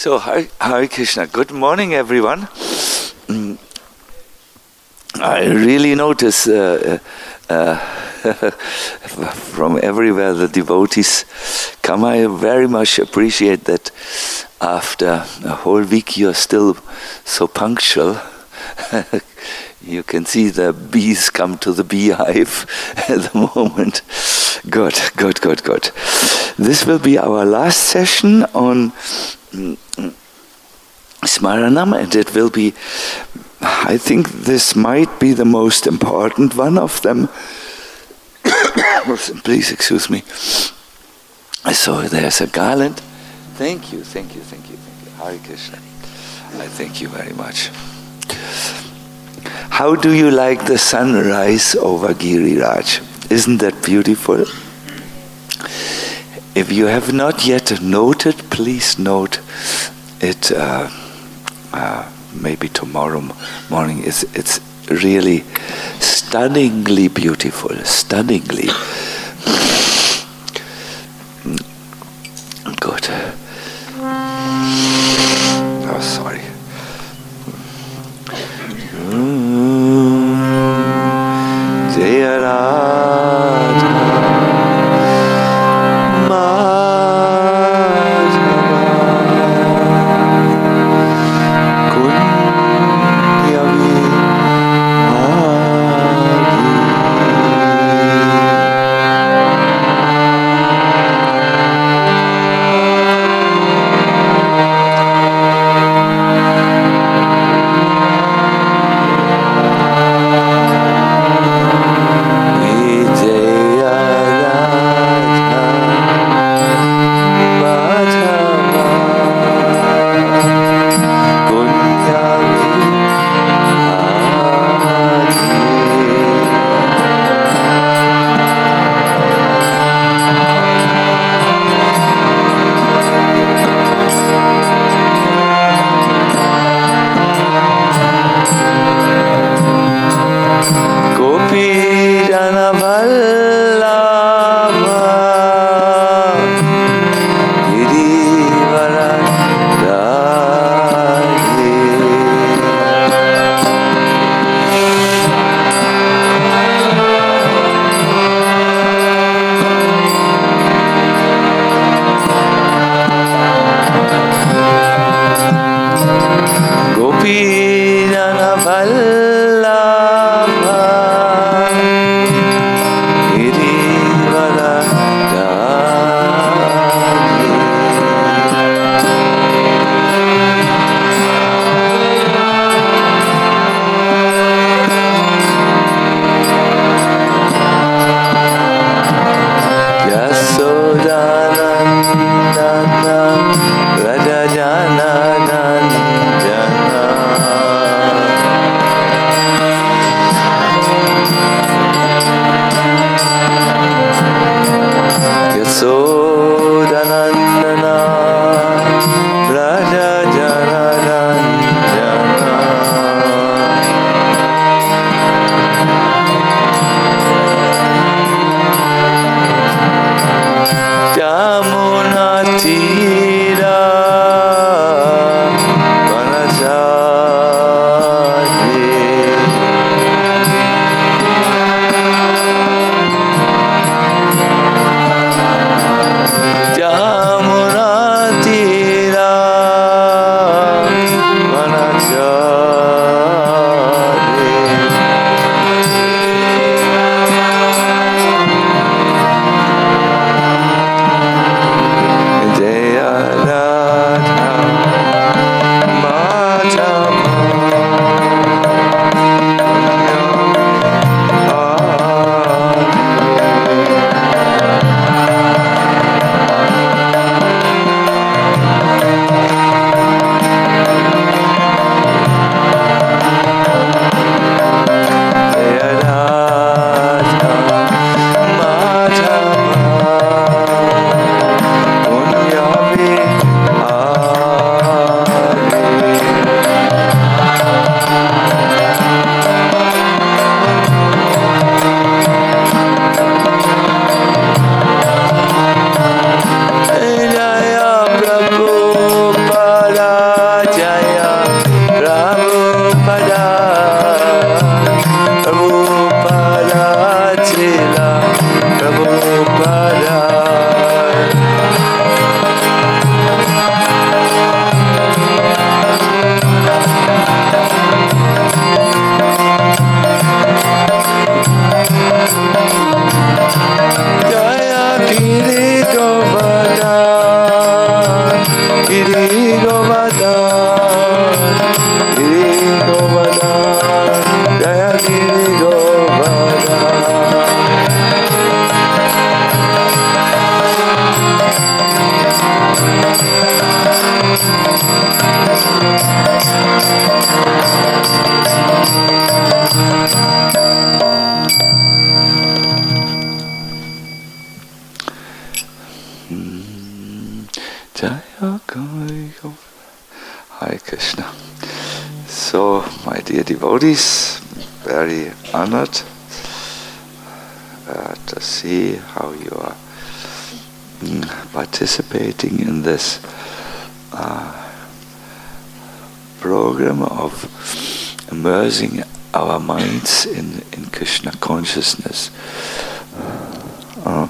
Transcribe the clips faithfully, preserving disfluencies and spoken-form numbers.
So, Hare, Hare Krishna. Good morning, everyone. Mm, I really notice uh, uh, from everywhere the devotees come. I very much appreciate that after a whole week you're still so punctual. You can see the bees come to the beehive at the moment. Good, good, good, good. This will be our last session on Smaranam, and it will be, I think this might be the most important one of them. Please excuse me. So there's a garland. Thank you, thank you, thank you, thank you. Hare Krishna. I thank you very much. How do you like the sunrise over Giriraj? Isn't that beautiful? If you have not yet noted, please note it. Uh, uh, maybe tomorrow morning. It's, it's really stunningly beautiful. Stunningly. Good. Oh, sorry. Jaya Radha Madhava Kunya Vihari Giri Govardhan, Giri Govardhan, Jaya Giri Govardhan. Hare Krishna. So, my dear devotees, very honored uh, to see how you are mm, participating in this uh, program of immersing our minds in, in Krishna consciousness. Uh,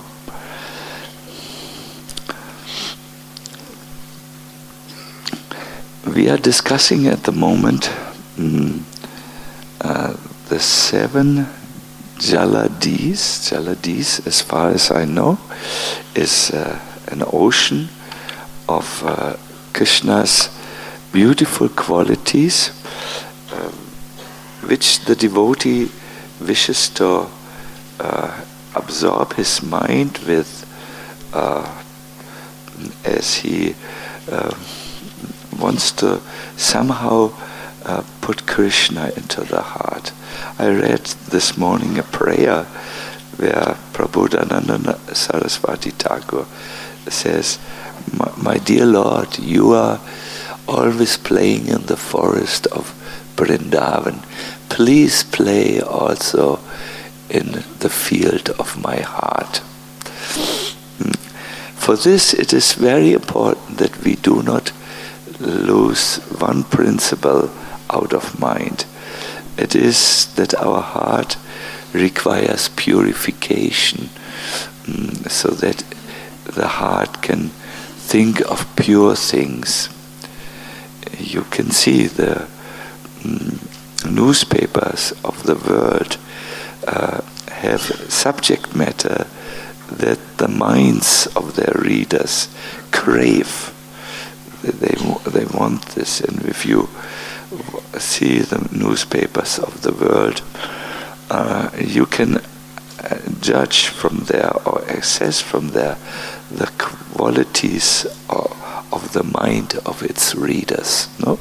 We are discussing at the moment mm, uh, the seven Jaladis. Jaladis, as far as I know, is uh, an ocean of uh, Krishna's beautiful qualities, uh, which the devotee wishes to uh, absorb his mind with uh, as he uh, wants to somehow uh, put Krishna into the heart. I read this morning a prayer where Prabodhananda Saraswati Thakur says, my, my dear Lord, you are always playing in the forest of Vrindavan. Please play also in the field of my heart. For this, it is very important that we do not lose one principle out of mind. It is that our heart requires purification, mm, so that the heart can think of pure things. You can see the mm, newspapers of the world uh, have subject matter that the minds of their readers crave. They they want this, and if you see the newspapers of the world, uh, you can judge from there or access from there the qualities of, of the mind of its readers. No,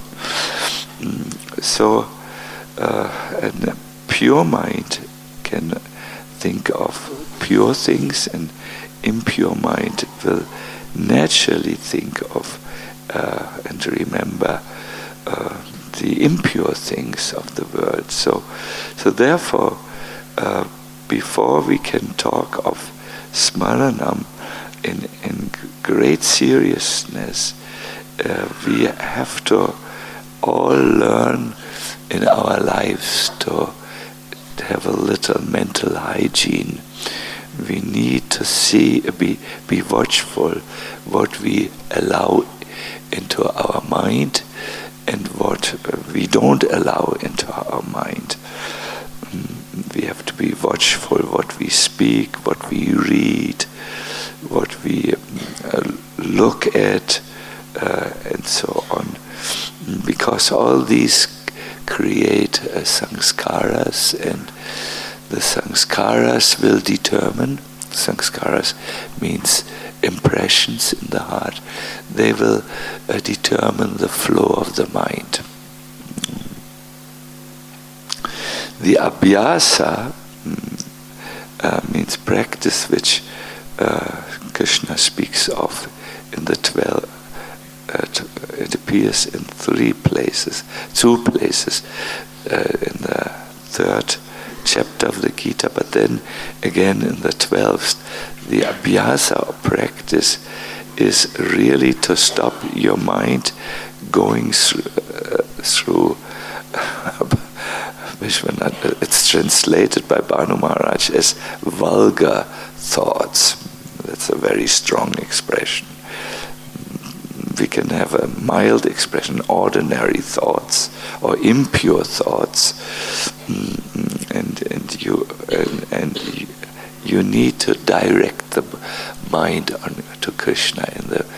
so uh, a pure mind can think of pure things, and impure mind will naturally think of Uh, and remember uh, the impure things of the world. So, so therefore, uh, before we can talk of Smaranam in in great seriousness, uh, we have to all learn in our lives to have a little mental hygiene. We need to see, be be watchful what we allow into our mind and what we don't allow into our mind. We have to be watchful what we speak, what we read, what we uh, look at, uh, and so on. Because all these create uh, sanskaras, and the sanskaras will determine, sanskaras means impressions in the heart, they will uh, determine the flow of the mind. The abhyasa mm, uh, means practice, which uh, Krishna speaks of in the twelve. Uh, t- it appears in three places, two places, uh, in the third chapter of the Gita, but then again in the twelfth. The abhyasa or practice is really to stop your mind going through, uh, through it's translated by Bhanu Maharaj as vulgar thoughts. That's a very strong expression. We can have a mild expression, ordinary thoughts or impure thoughts, and and you and, and you, you need to direct the mind on to Krishna in the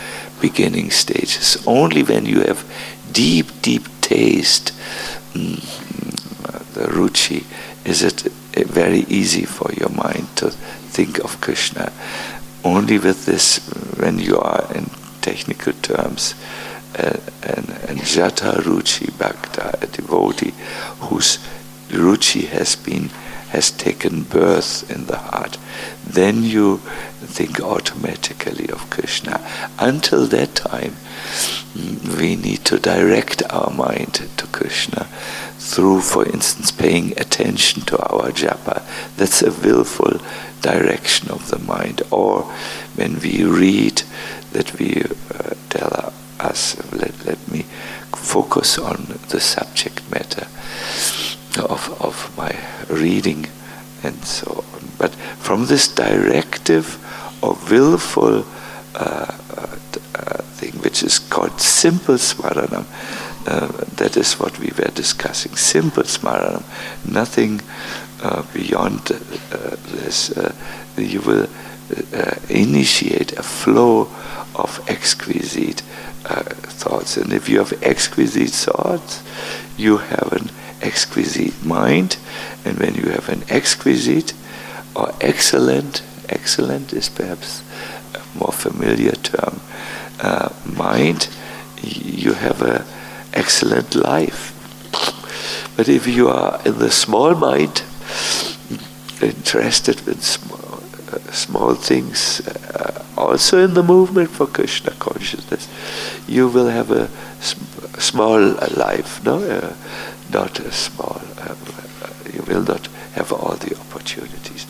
beginning stages. Only when you have deep, deep taste, mm, the ruchi, is it very easy for your mind to think of Krishna. Only with this, when you are in technical terms, uh, and, and jata ruchi bhakta, a devotee whose ruchi has been has taken birth in the heart, then you think automatically of Krishna. Until that time, we need to direct our mind to Krishna through, for instance, paying attention to our japa. That's a willful direction of the mind. Or when we read, that we uh, tell us, let, let me focus on the subject matter of, of my reading and so on. But from this directive or willful uh, uh, thing, which is called simple smaranam, uh, that is what we were discussing, simple smaranam, nothing uh, beyond uh, this. Uh, you will uh, initiate a flow of exquisite uh, thoughts. And if you have exquisite thoughts, you have an exquisite mind. And when you have an exquisite or excellent, excellent is perhaps a more familiar term, uh, mind, you have an excellent life. But if you are in the small mind, interested in small, uh, small things, uh, also in the movement for Krishna consciousness, you will have a sm- small life, no, uh, not a small. Uh, you will not have all the opportunities.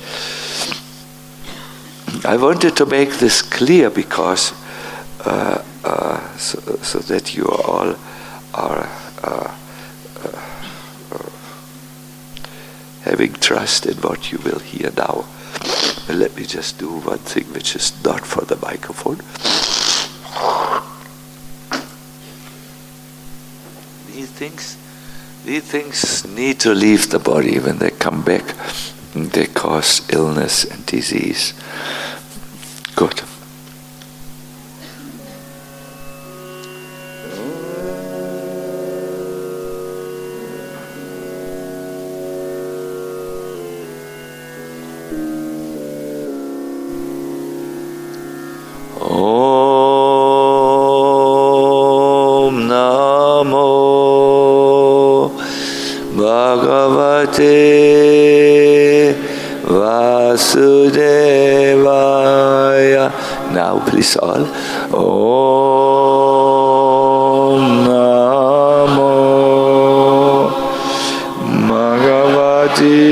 I wanted to make this clear because uh, uh, so, so that you all are uh, uh, having trust in what you will hear now. And let me just do one thing which is not for the microphone. These things, these things need to leave the body. When they come back, they cause illness and disease. Good. Vasudevaya. Now please all. Om Namo Bhagavate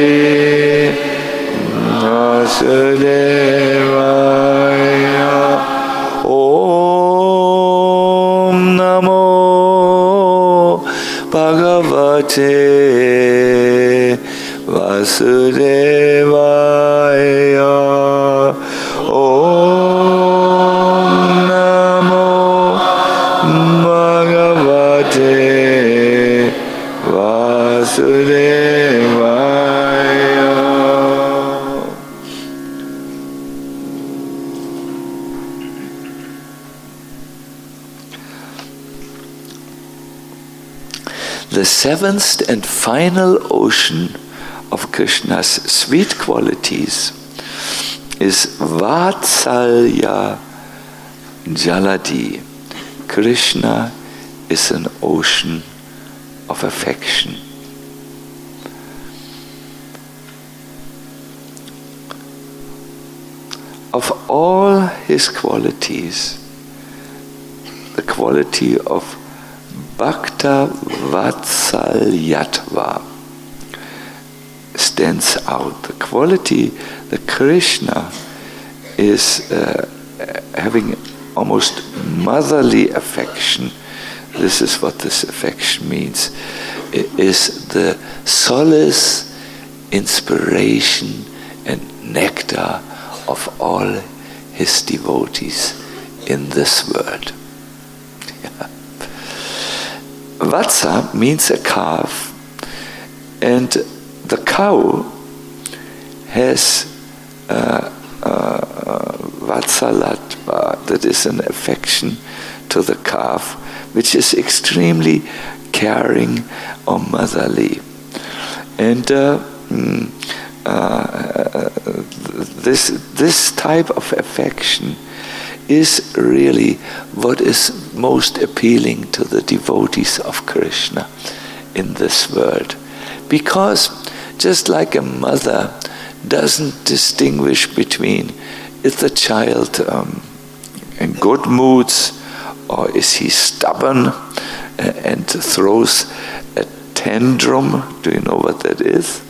Vasudevaya. Om Namo Bhagavate Vasudevaya. Om Namo Bhagavate Vasudevaya. The seventh and final ocean of Krishna's sweet qualities is Vatsalya Jaladi. Krishna is an ocean of affection. Of all his qualities, the quality of Bhakta Vatsalyatva stands out. The quality that Krishna is uh, having almost motherly affection. This is what this affection means. It is the solace, inspiration, and nectar of all his devotees in this world. Yeah. Vatsa means a calf, and the cow has uh, uh, vatsalatva, that is an affection to the calf, which is extremely caring or motherly. And uh, uh, this, this type of affection is really what is most appealing to the devotees of Krishna in this world. Because just like a mother doesn't distinguish between is the child um, in good moods or is he stubborn and throws a tantrum. Do you know what that is?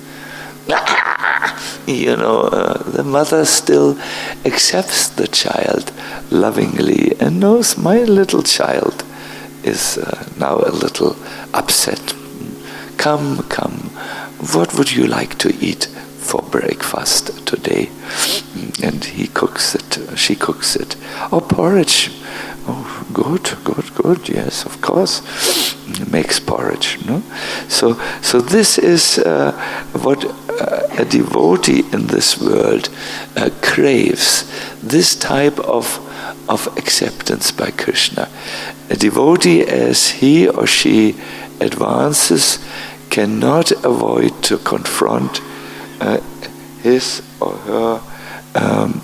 You know, uh, the mother still accepts the child lovingly and knows my little child is uh, now a little upset. Come, come, what would you like to eat for breakfast today? And he cooks it, she cooks it. Oh, porridge. Oh, good, good, good. Yes, of course. He makes porridge. No, so so this is uh, what uh, a devotee in this world uh, craves. This type of of acceptance by Krishna. A devotee, as he or she advances, cannot avoid to confront uh, his or her um,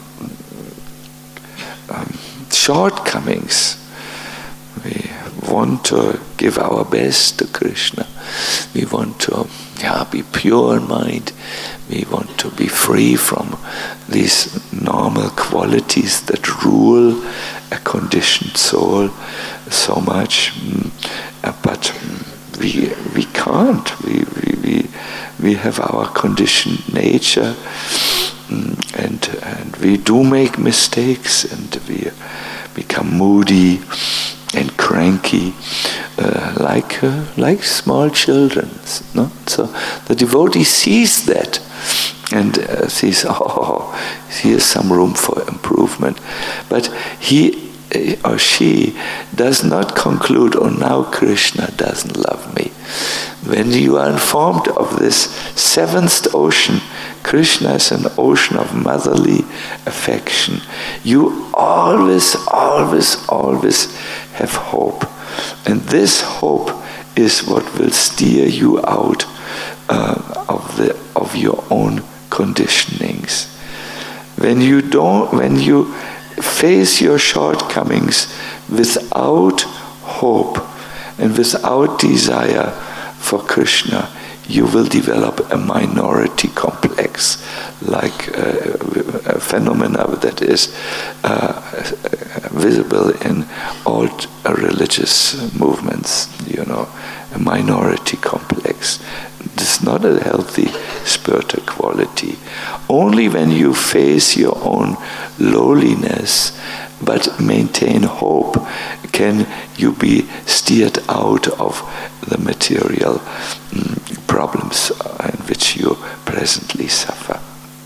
um, shortcomings. We want to give our best to Krishna. We want to yeah, be pure in mind. We want to be free from these normal qualities that rule a conditioned soul so much. Uh, but we we can't. We we we, we have our conditioned nature, and and we do make mistakes, and we become moody and cranky, uh, like uh, like small children. No? So the devotee sees that and uh, sees, oh, here's some room for improvement. But he or she does not conclude, oh, now Krishna doesn't love me. When you are informed of this seventh ocean, Krishna is an ocean of motherly affection, you always, always, always have hope. And this hope is what will steer you out uh, of the of your own conditionings. When you don't, when you face your shortcomings without hope and without desire for Krishna, you will develop a minority complex, like uh, a phenomena that is uh, visible in all religious movements, you know, a minority complex. This is not a healthy spiritual quality. Only when you face your own lowliness but maintain hope can you be steered out of the material mm, problems in which you presently suffer.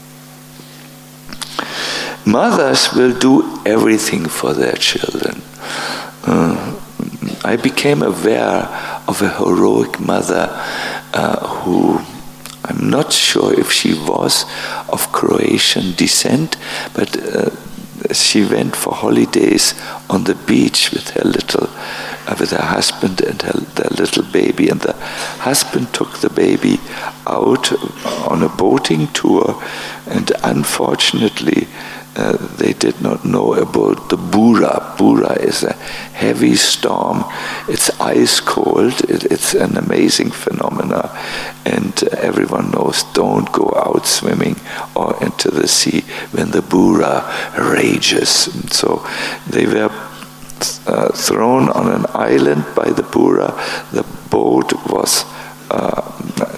Mothers will do everything for their children. Uh, I became aware of a heroic mother uh, who, I'm not sure if she was of Croatian descent, but uh, she went for holidays on the beach with her little, uh, with her husband and her, their little baby. And the husband took the baby out on a boating tour, and unfortunately, uh, they did not know about the Bura. Bura is a heavy storm. It's ice cold. It, it's an amazing phenomena, and uh, everyone knows don't go out swimming or into the sea when the Bura rages. And so they were uh, thrown on an island by the Bura. The boat was uh,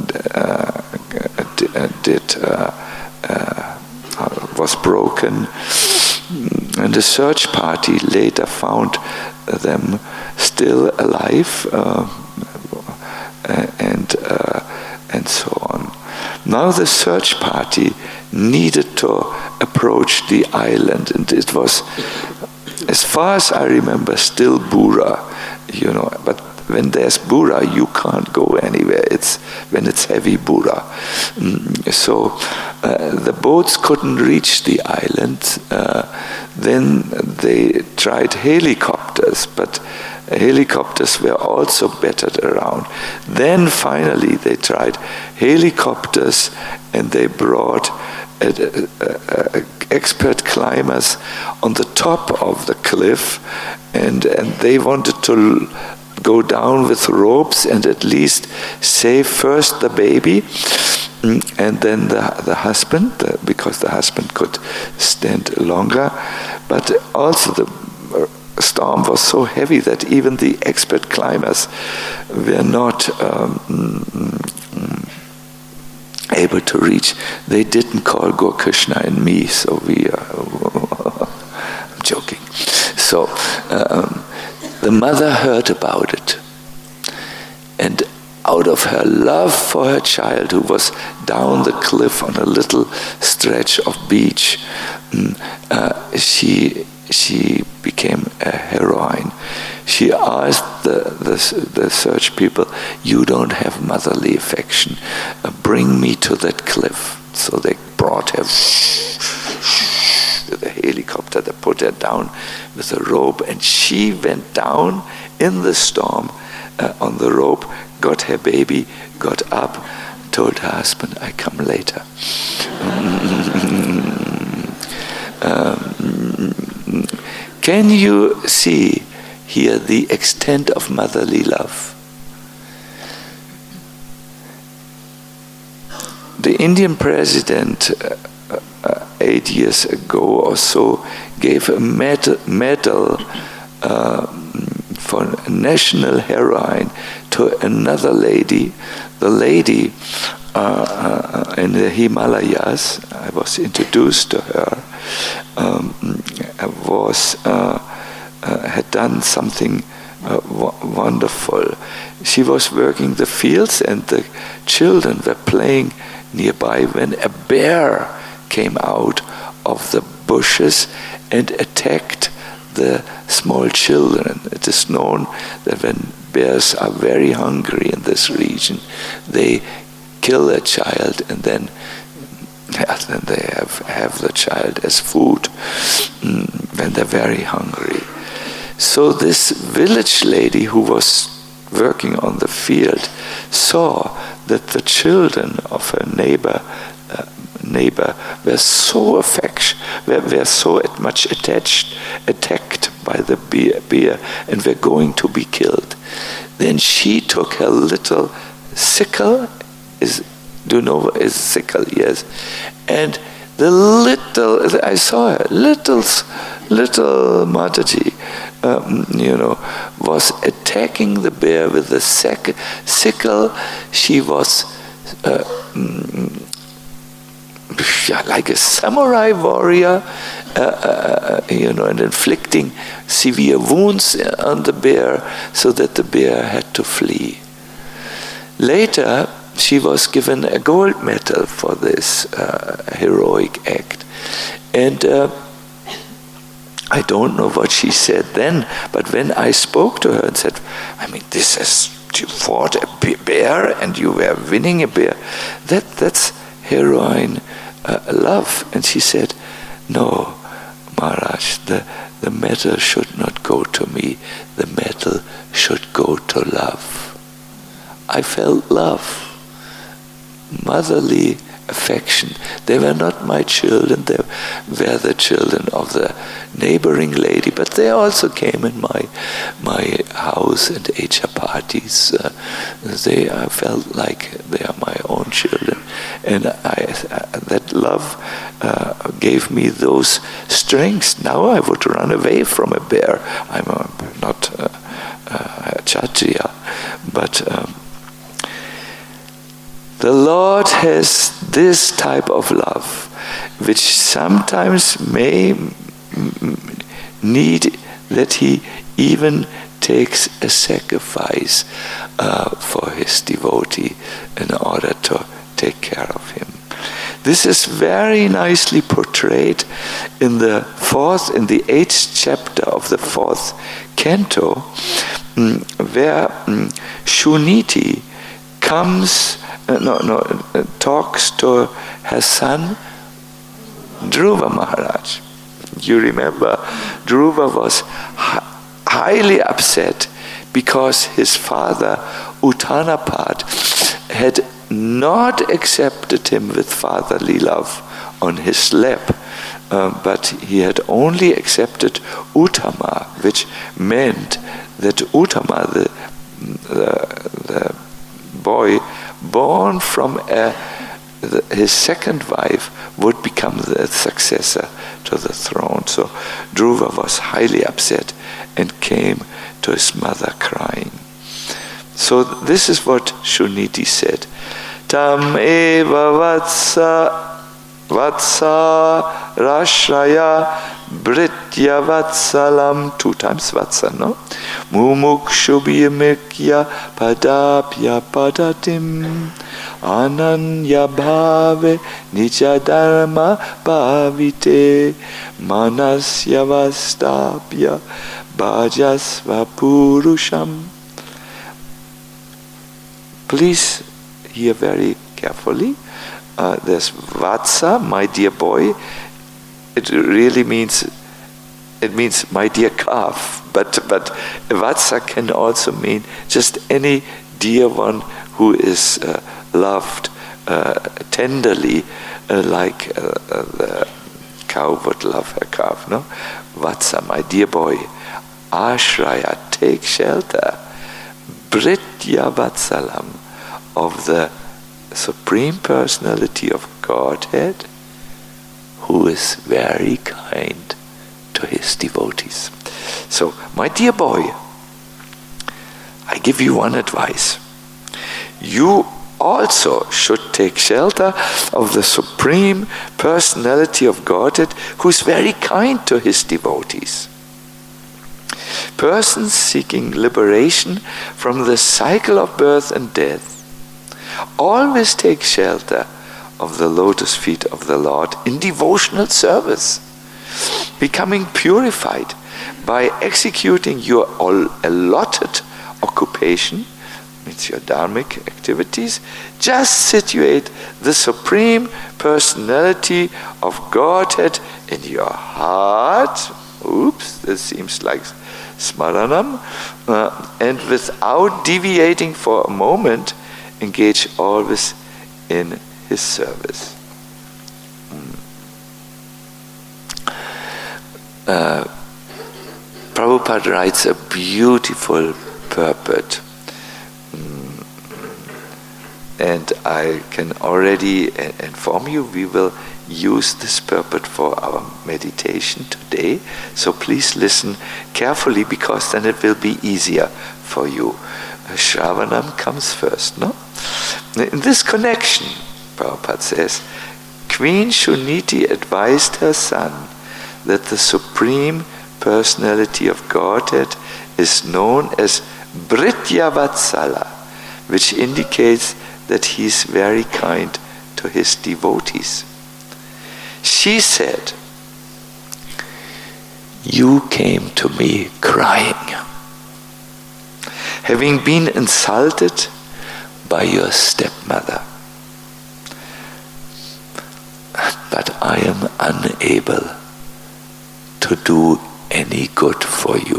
uh, did. Uh, uh, was broken, and the search party later found them still alive, uh, and uh, and so on. Now the search party needed to approach the island, and it was, as far as I remember, still Bura, you know. But when there's Bura, you can't go anywhere. It's when it's heavy Bura. Mm, so uh, the boats couldn't reach the island. Uh, then they tried helicopters, but helicopters were also battered around. Then finally they tried helicopters, and they brought uh, uh, uh, expert climbers on the top of the cliff, and, and they wanted to go down with ropes and at least save first the baby and then the, the husband, uh, because the husband could stand longer. But also the storm was so heavy that even the expert climbers were not um, able to reach. They didn't call Gaur-Krishna and me, so we are... I'm joking. So um, the mother heard about it, and out of her love for her child, who was down the cliff on a little stretch of beach, uh, she she became a heroine. She asked the, the, the search people, "You don't have motherly affection. Uh, bring me to that cliff." So they brought her with a helicopter. They put her down with a rope, and she went down in the storm uh, on the rope, got her baby, got up, told her husband, "I come later." um, can you see here the extent of motherly love? The Indian president uh, uh, eight years ago or so gave a medal, medal uh, for national heroine to another lady. The lady uh, uh, in the Himalayas, I was introduced to her, um, was uh, uh, had done something uh, w- wonderful. She was working the fields, and the children were playing nearby when a bear came out of the bushes and attacked the small children. It is known that when bears are very hungry in this region, they kill a child and then, yeah, then they have, have the child as food mm, when they're very hungry. So this village lady who was working on the field saw that the children of her neighbor uh, neighbor were so affection, were, were so much attached, attacked by the bear, bear, and were going to be killed. Then she took her little sickle, is do you know is sickle? Yes, and the little I saw her little little Mataji, um, you know, was attacking the bear with the sec- sickle. She was uh, mm, like a samurai warrior, uh, uh, you know, and inflicting severe wounds on the bear so that the bear had to flee. Later, she was given a gold medal for this uh, heroic act. And uh, I don't know what she said then, but when I spoke to her and said, I mean, this is, you fought a bear and you were winning a bear, that that's heroine uh, love. And she said, no, Maharaj, the, the medal should not go to me. The medal should go to love. I felt love, motherly affection. They were not my children, they were the children of the neighboring lady, but they also came in my my house and ate chapatis. Uh, they, I felt like they are my own children. And I, uh, that love uh, gave me those strengths. Now I would run away from a bear. I'm a, not uh, uh, a Kshatriya, but um, the Lord has this type of love, which sometimes may need that He even takes a sacrifice uh, for His devotee in order to take care of him. This is very nicely portrayed in the fourth, in the eighth chapter of the fourth canto, where Shuniti comes, uh, no, no, uh, talks to her son Dhruva Maharaj. You remember, Dhruva was hi- highly upset because his father Uttanapad had not accepted him with fatherly love on his lap, uh, but he had only accepted Uttama, which meant that Uttama, the, the, the boy born from a, the, his second wife, would become the successor to the throne. So Dhruva was highly upset and came to his mother crying. So this is what Shuniti said. Tam eva vatsa vatsa rashraya britya vatsalam, two times vatsa, no? Mumukshubhimikya padapya padatim ananya bhave nija dharma bhavite manasya vastapya bhajasva purusham. Please hear very carefully. Uh, there's Vatsa, my dear boy. It really means, it means my dear calf. But but Vatsa can also mean just any dear one who is uh, loved uh, tenderly, uh, like uh, uh, the cow would love her calf. No, Vatsa, my dear boy. Ashraya, take shelter. Britya Vatsalam, of the Supreme Personality of Godhead, who is very kind to his devotees. So, my dear boy, I give you one advice. You also should take shelter of the Supreme Personality of Godhead, who is very kind to his devotees. Persons seeking liberation from the cycle of birth and death always take shelter of the lotus feet of the Lord in devotional service, becoming purified by executing your allotted occupation, means your dharmic activities. Just situate the Supreme Personality of Godhead in your heart. Oops, this seems like smaranam. Uh, and without deviating for a moment, engage always in his service. Mm. Uh, Prabhupada writes a beautiful purport. Mm. And I can already inform you, we will use this purport for our meditation today. So please listen carefully, because then it will be easier for you. Shravanam comes first, no? In this connection, Prabhupada says, Queen Shuniti advised her son that the Supreme Personality of Godhead is known as Britya Vatsala, which indicates that he is very kind to his devotees. She said, you came to me crying, having been insulted by your stepmother. But I am unable to do any good for you.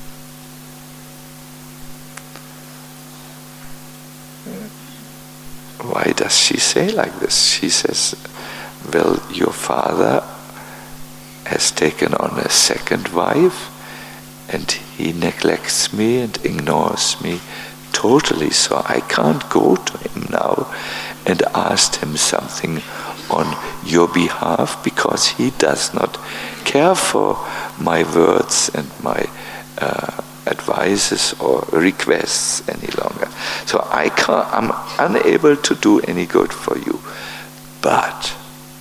Why does she say like this? She says, well, your father has taken on a second wife, and he neglects me and ignores me totally, so I can't go to him now and ask him something on your behalf, because he does not care for my words and my uh, advices or requests any longer. So I can't, I'm unable to do any good for you. But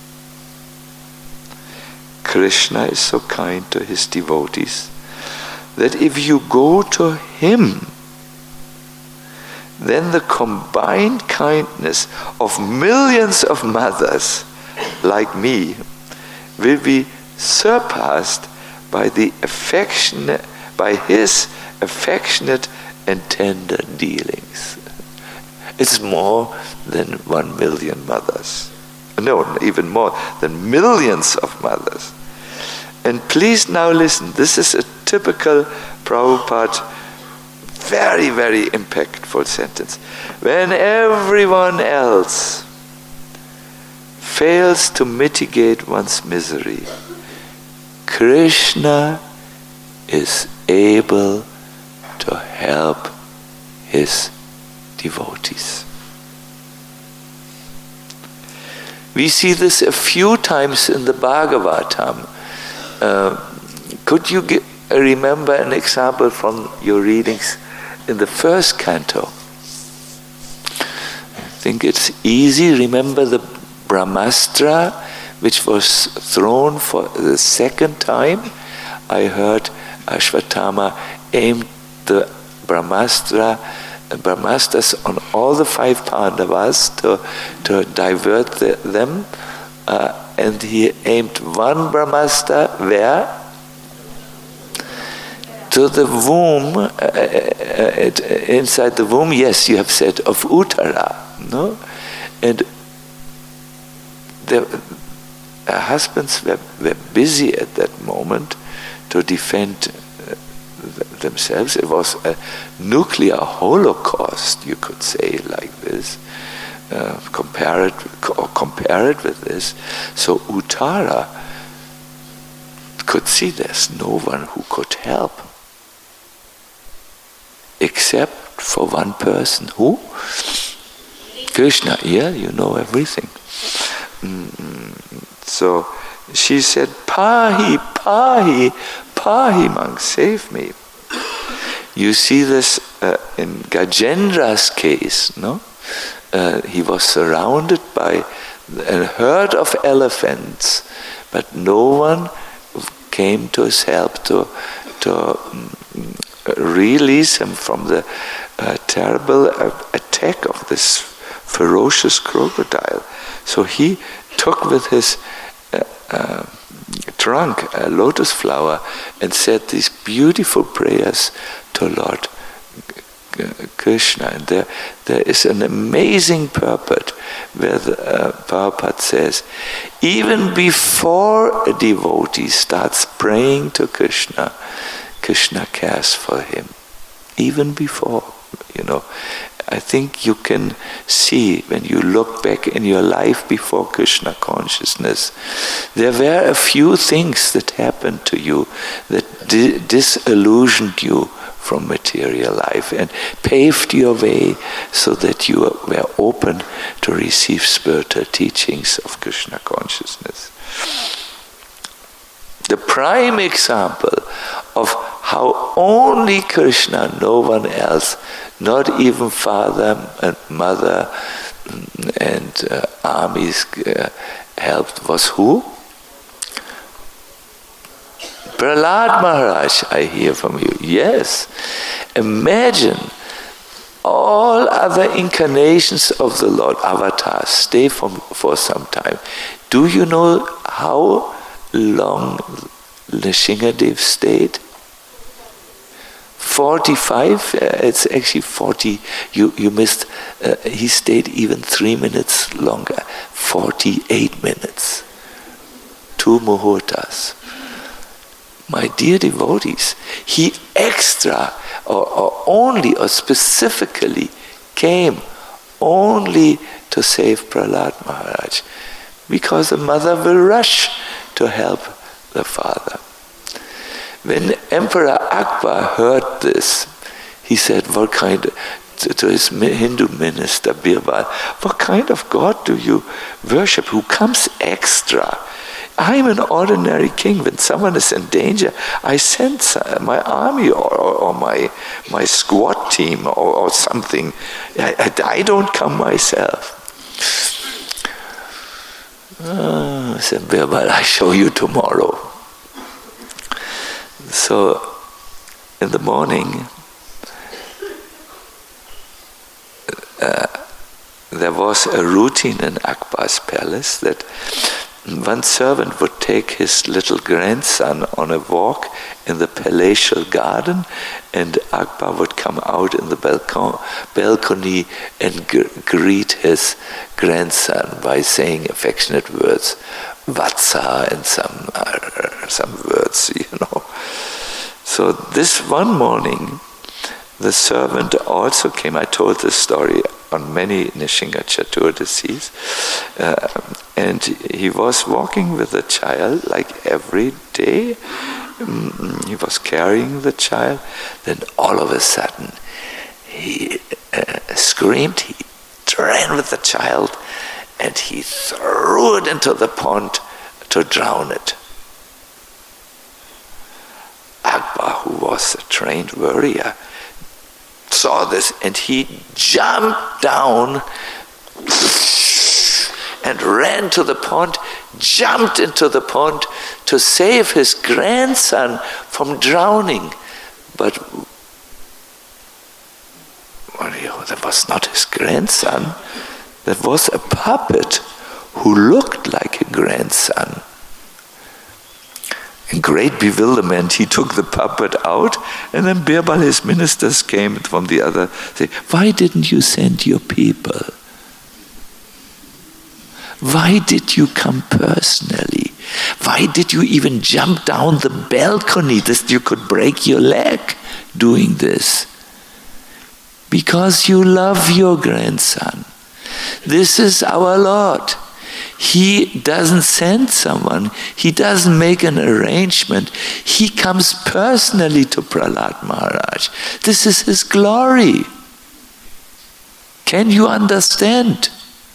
Krishna is so kind to his devotees that if you go to him, then the combined kindness of millions of mothers like me will be surpassed by the affectionate, by his affectionate and tender dealings. It's more than one million mothers. No, even more than millions of mothers. And please now listen, this is a typical Prabhupada, very, very impactful sentence. When everyone else fails to mitigate one's misery, Krishna is able to help his devotees. We see this a few times in the Bhagavatam. Uh, could you get, remember an example from your readings in the first canto? I think it's easy. Remember the Brahmastra, which was thrown for the second time? I heard Ashwatthama aimed the Brahmastra, Brahmastras on all the five Pandavas to, to divert the, them. Uh, and he aimed one Brahmastra where? To the womb, uh, uh, it, inside the womb, yes, you have said, of Uttara. No? And the uh, husbands were, were busy at that moment to defend uh, th- themselves. It was a nuclear holocaust, you could say, like this. Uh, compare it or compare it with this. So Uttara could see there's no one who could help except for one person. Who? Krishna. Yeah, you know everything. Mm, so she said, Pahi, Pahi, Pahi, monk, save me. You see this uh, in Gajendra's case, no? Uh, he was surrounded by a herd of elephants, but no one came to his help to, to um, release him from the uh, terrible uh, attack of this ferocious crocodile. So he took with his uh, uh, trunk a lotus flower and said these beautiful prayers to Lord Krishna. And there, there is an amazing purport where the, uh, Prabhupada says, even before a devotee starts praying to Krishna, Krishna cares for him. Even before, you know. I think you can see when you look back in your life before Krishna consciousness, there were a few things that happened to you that di- disillusioned you from material life and paved your way so that you were open to receive spiritual teachings of Krishna consciousness. The prime example of how only Krishna, no one else, not even father and mother and uh, armies uh, helped, was who? Prahlad Maharaj, I hear from you. Yes. Imagine all other incarnations of the Lord, avatars, stay for, for some time. Do you know how long Nrsingadev stayed? forty-five, uh, it's actually forty, you, you missed, uh, he stayed even three minutes longer, forty-eight minutes, two muhurtas. My dear devotees, he extra, or, or only, or specifically came only to save Prahlad Maharaj, because the mother will rush to help the father. When Emperor Akbar heard this, he said, what kind of, to, to his Hindu minister Birbal, what kind of God do you worship who comes extra? I'm an ordinary king. When someone is in danger, I send my army or, or, or my my squad team or, or something. I, I, I don't come myself. Oh, said Birbal, I show you tomorrow. So, in the morning, there was a routine in Akbar's palace that one servant would take his little grandson on a walk in the palatial garden, and Akbar would come out in the balcon- balcony and g- greet his grandson by saying affectionate words, Vatsa, and some uh, some words, you know. So this one morning, the servant also came. I told this story on many Nishinga Chaturdasis, uh, and he was walking with the child like every day. Mm, he was carrying the child. Then all of a sudden, he uh, screamed. He ran with the child, and he threw it into the pond to drown it. Akbar, who was a trained warrior, saw this, and he jumped down and ran to the pond, jumped into the pond to save his grandson from drowning. But well, that was not his grandson. That was a puppet who looked like a grandson. In great bewilderment, he took the puppet out, and then Birbal, his ministers, came from the other, say, why didn't you send your people? Why did you come personally? Why did you even jump down the balcony that you could break your leg doing this? Because you love your grandson. This is our Lord. He doesn't send someone. He doesn't make an arrangement. He comes personally to Prahlad Maharaj. This is his glory. Can you understand?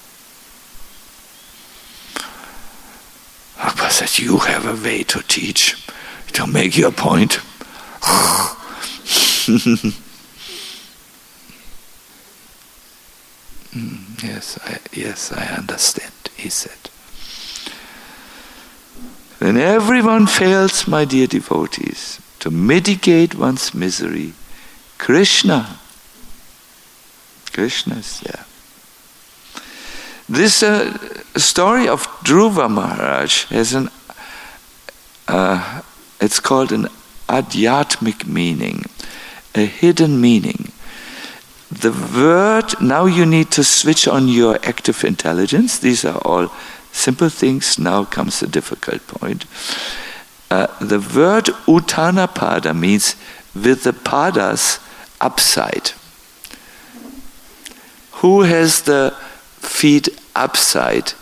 Akbar said, you have a way to teach, to make your point. yes, I, yes, I understand, he said. When everyone fails, my dear devotees, to mitigate one's misery, Krishna, Krishna is there. This uh, story of Dhruva Maharaj has an, uh, it's called an adhyatmic meaning, a hidden meaning. The word, now you need to switch on your active intelligence. These are all simple things. Now comes the difficult point. Uh, the word Uttanapada means with the padas upside. Who has the feet upside?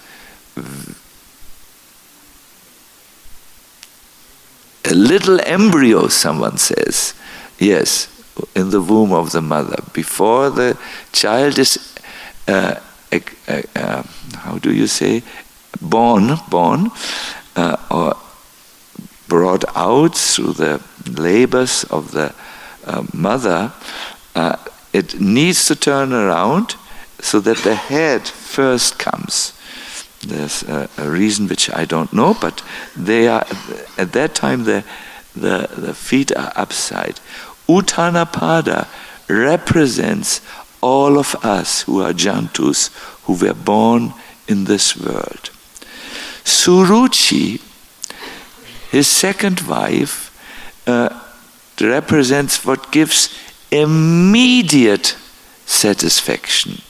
A little embryo, someone says. Yes, in the womb of the mother. Before the child is, uh, uh, uh, how do you say, born, born, uh, or brought out through the labors of the uh, mother, uh, it needs to turn around so that the head first comes. There's a, a reason which I don't know, but they are at that time the the, the feet are upside. Uttanapada represents all of us who are jantus, who were born in this world. Suruchi, his second wife, uh, represents what gives immediate satisfaction.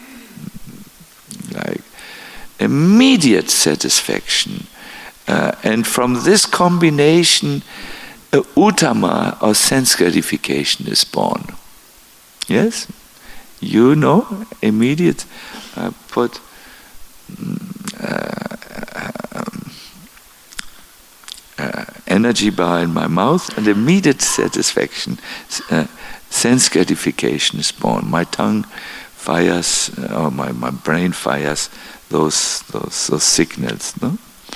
Like immediate satisfaction. Uh, and from this combination, uh, Uttama, or sense gratification, is born. Yes? You know, immediate, uh, put uh, um, uh, energy bar in my mouth, and immediate satisfaction, uh, sense gratification is born. My tongue fires, uh, or my, my brain fires those, those, those signals. No?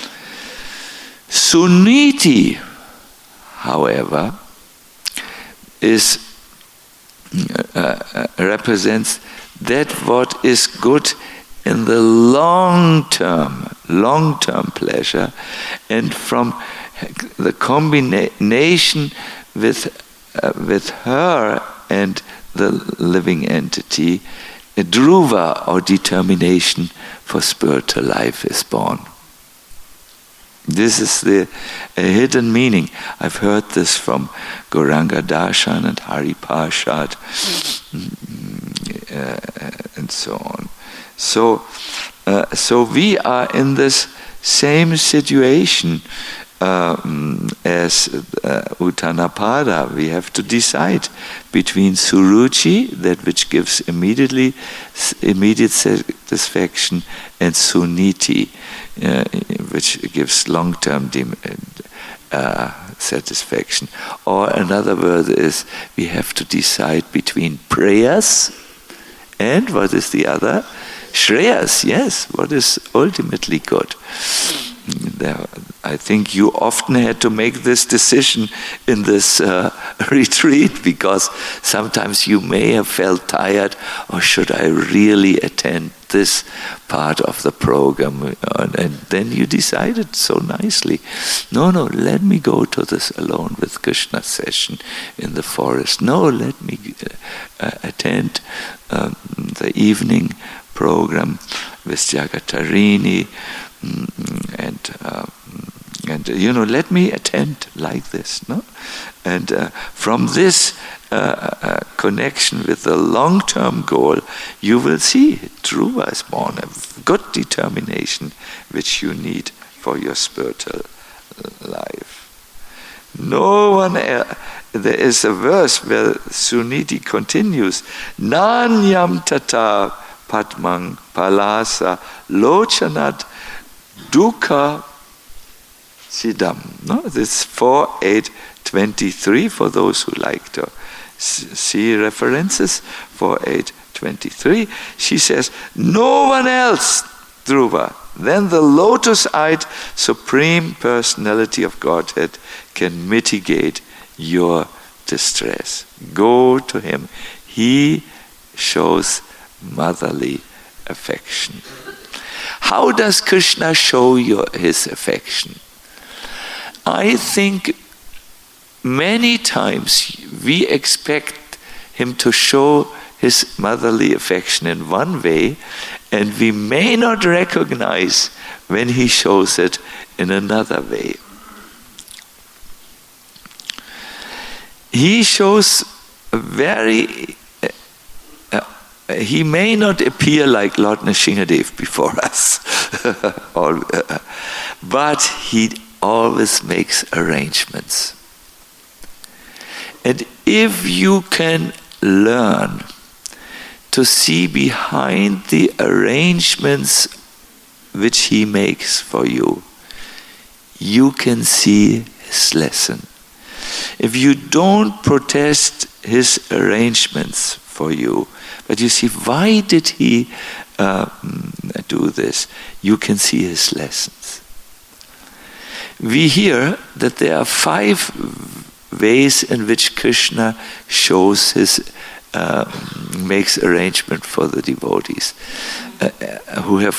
Suniti, however, is uh, uh, represents that what is good in the long term, long term pleasure, and from the combination with uh, with her and the living entity, a dhruva, or determination for spiritual life, is born. This is the a hidden meaning. I've heard this from Gauranga Darshan and Hari Parshad, uh, and so on. So, uh, so we are in this same situation um, as uh, Uttanapada. We have to decide between Suruchi, that which gives immediately immediate satisfaction, and Suniti, uh, which gives long-term uh, satisfaction. Or another word is, we have to decide between prayers and what is the other? Shreyas, yes, what is ultimately good. There, I think you often had to make this decision in this uh, retreat, because sometimes you may have felt tired, or should I really attend this part of the program? And then you decided so nicely, no, no, let me go to this Alone with Krishna session in the forest. No, let me uh, attend um, the evening program with Jagatarini, and uh, and you know, let me attend like this, no? And uh, from this uh, uh, connection with the long-term goal, you will see dhruva is born, a good determination which you need for your spiritual life. No one else. There is a verse where Suniti continues, Nanyam tata padmang palasa lochanat dukkha sidam. No, this is four eight twenty-three for those who like to see references. four eight twenty-three. She says, no one else, dhruva, than the lotus-eyed Supreme Personality of Godhead can mitigate your distress. Go to him. He shows motherly affection. How does Krishna show your, his affection? I think many times we expect him to show his motherly affection in one way, and we may not recognize when he shows it in another way. He shows a very uh, uh, he may not appear like Lord Nrsingadev before us, or, uh, but he always makes arrangements. And if you can learn to see behind the arrangements which he makes for you, you can see his lesson. If you don't protest his arrangements for you, but you see, why did he uh, do this? You can see his lessons. We hear that there are five ways in which Krishna shows his, uh, makes arrangement for the devotees uh, who have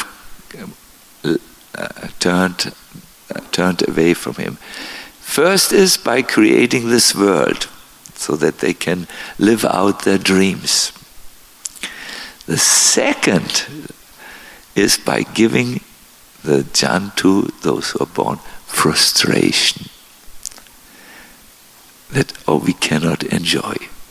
uh, turned uh, turned away from him. First is by creating this world so that they can live out their dreams. The second is by giving the Jantu, those who are born, frustration. That, oh, we cannot enjoy.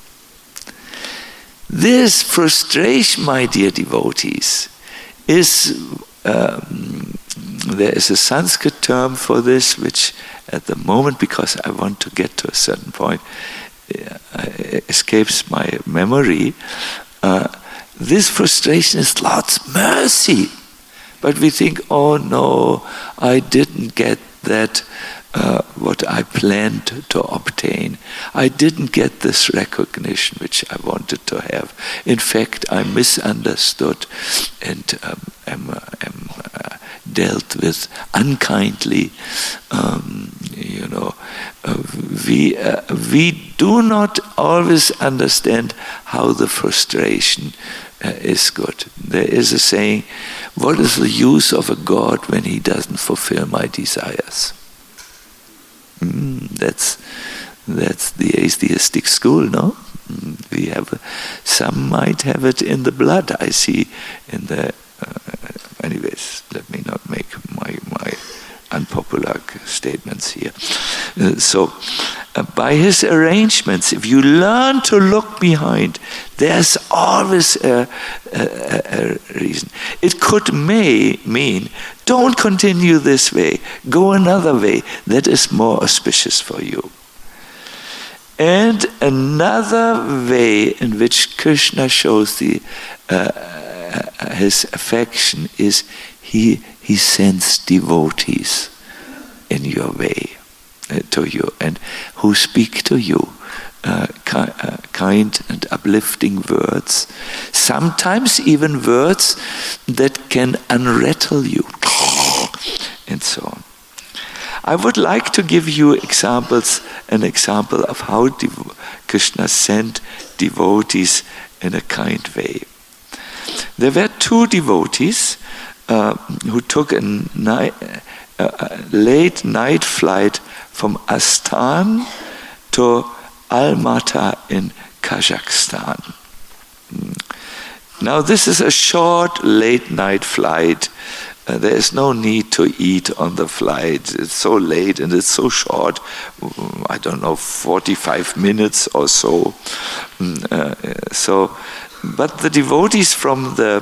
This frustration, my dear devotees, is, um, there is a Sanskrit term for this, which at the moment, because I want to get to a certain point, uh, escapes my memory. Uh, this frustration is Lord's mercy. But we think, oh no, I didn't get that, uh, what I planned to obtain. I didn't get this recognition which I wanted to have. In fact, I misunderstood and um, am, uh, am uh, dealt with unkindly. Um, you know, uh, we uh, we do not always understand how the frustration uh, is good. There is a saying, what is the use of a God when he doesn't fulfill my desires? Mm, that's that's the atheistic school, no? We have, some might have it in the blood. I see in the. Uh, anyways, let me not make my my unpopular statements here. Uh, so, uh, by his arrangements, if you learn to look behind, there's always a, a, a reason. It could may mean, don't continue this way, go another way that is more auspicious for you. And another way in which Krishna shows the uh, his affection is he he sends devotees in your way uh, to you, and who speak to you uh, ki- uh, kind and uplifting words, sometimes even words that can unrattle you, and so on. I would like to give you examples, an example of how Devo- Krishna sent devotees in a kind way. There were two devotees uh, who took a ni- uh, late night flight from Astana to Almaty in Kazakhstan. Now this is a short late night flight. Uh, there is no need to eat on the flight. It's so late and it's so short. I don't know, forty-five minutes or so. Uh, so, but the devotees from the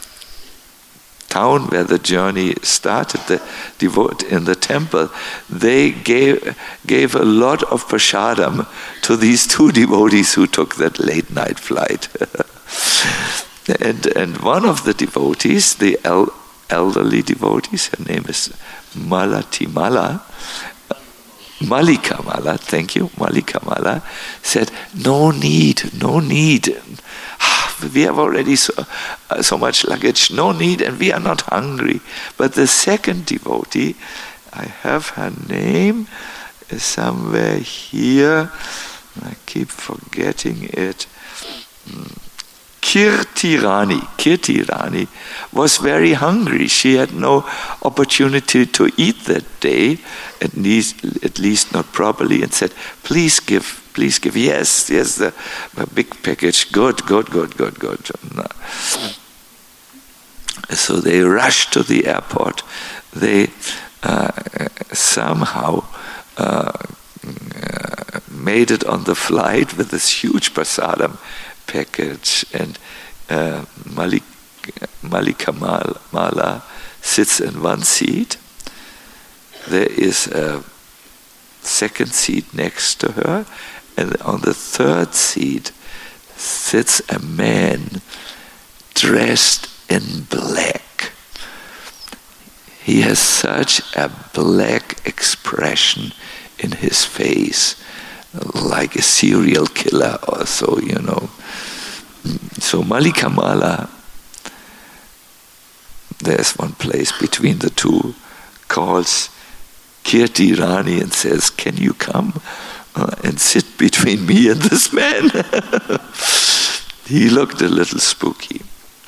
town where the journey started, the devote in the temple, they gave gave a lot of prasadam to these two devotees who took that late night flight. and and one of the devotees, the el- elderly devotees, her name is Malatimala, Malika Mala, thank you, Malika Mala, said, no need, no need. We have already so, uh, so much luggage, no need, and we are not hungry. But the second devotee, I have her name somewhere here, I keep forgetting it. Kirti Rani, Kirti Rani was very hungry. She had no opportunity to eat that day, at least, at least not properly, and said, please give, please give. Yes, yes, the, the big package, good, good, good, good, good. So they rushed to the airport. They uh, somehow uh, made it on the flight with this huge prasadam package, and uh, Malik, Malika Mala sits in one seat. There is a second seat next to her, and on the third seat sits a man dressed in black. He has such a black expression in his face, like a serial killer or so, you know. So Malika Mala, there's one place between the two, calls Kirti Rani and says, can you come uh, and sit between me and this man? He looked a little spooky.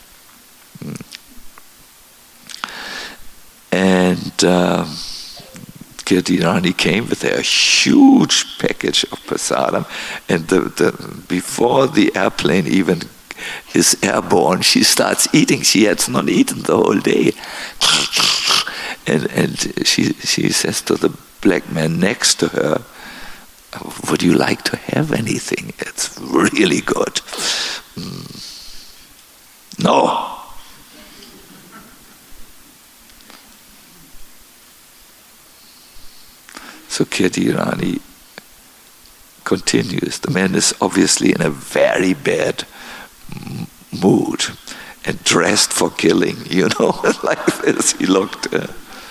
And uh, Kirti Rani came with a huge package of prasadam, and the, the, before the airplane even is airborne, she starts eating. She has not eaten the whole day. And, and she, she says to the black man next to her, would you like to have anything? It's really good. Mm. No. So Kirti Rani continues. The man is obviously in a very bad m- mood and dressed for killing, you know, like this he looked. Uh,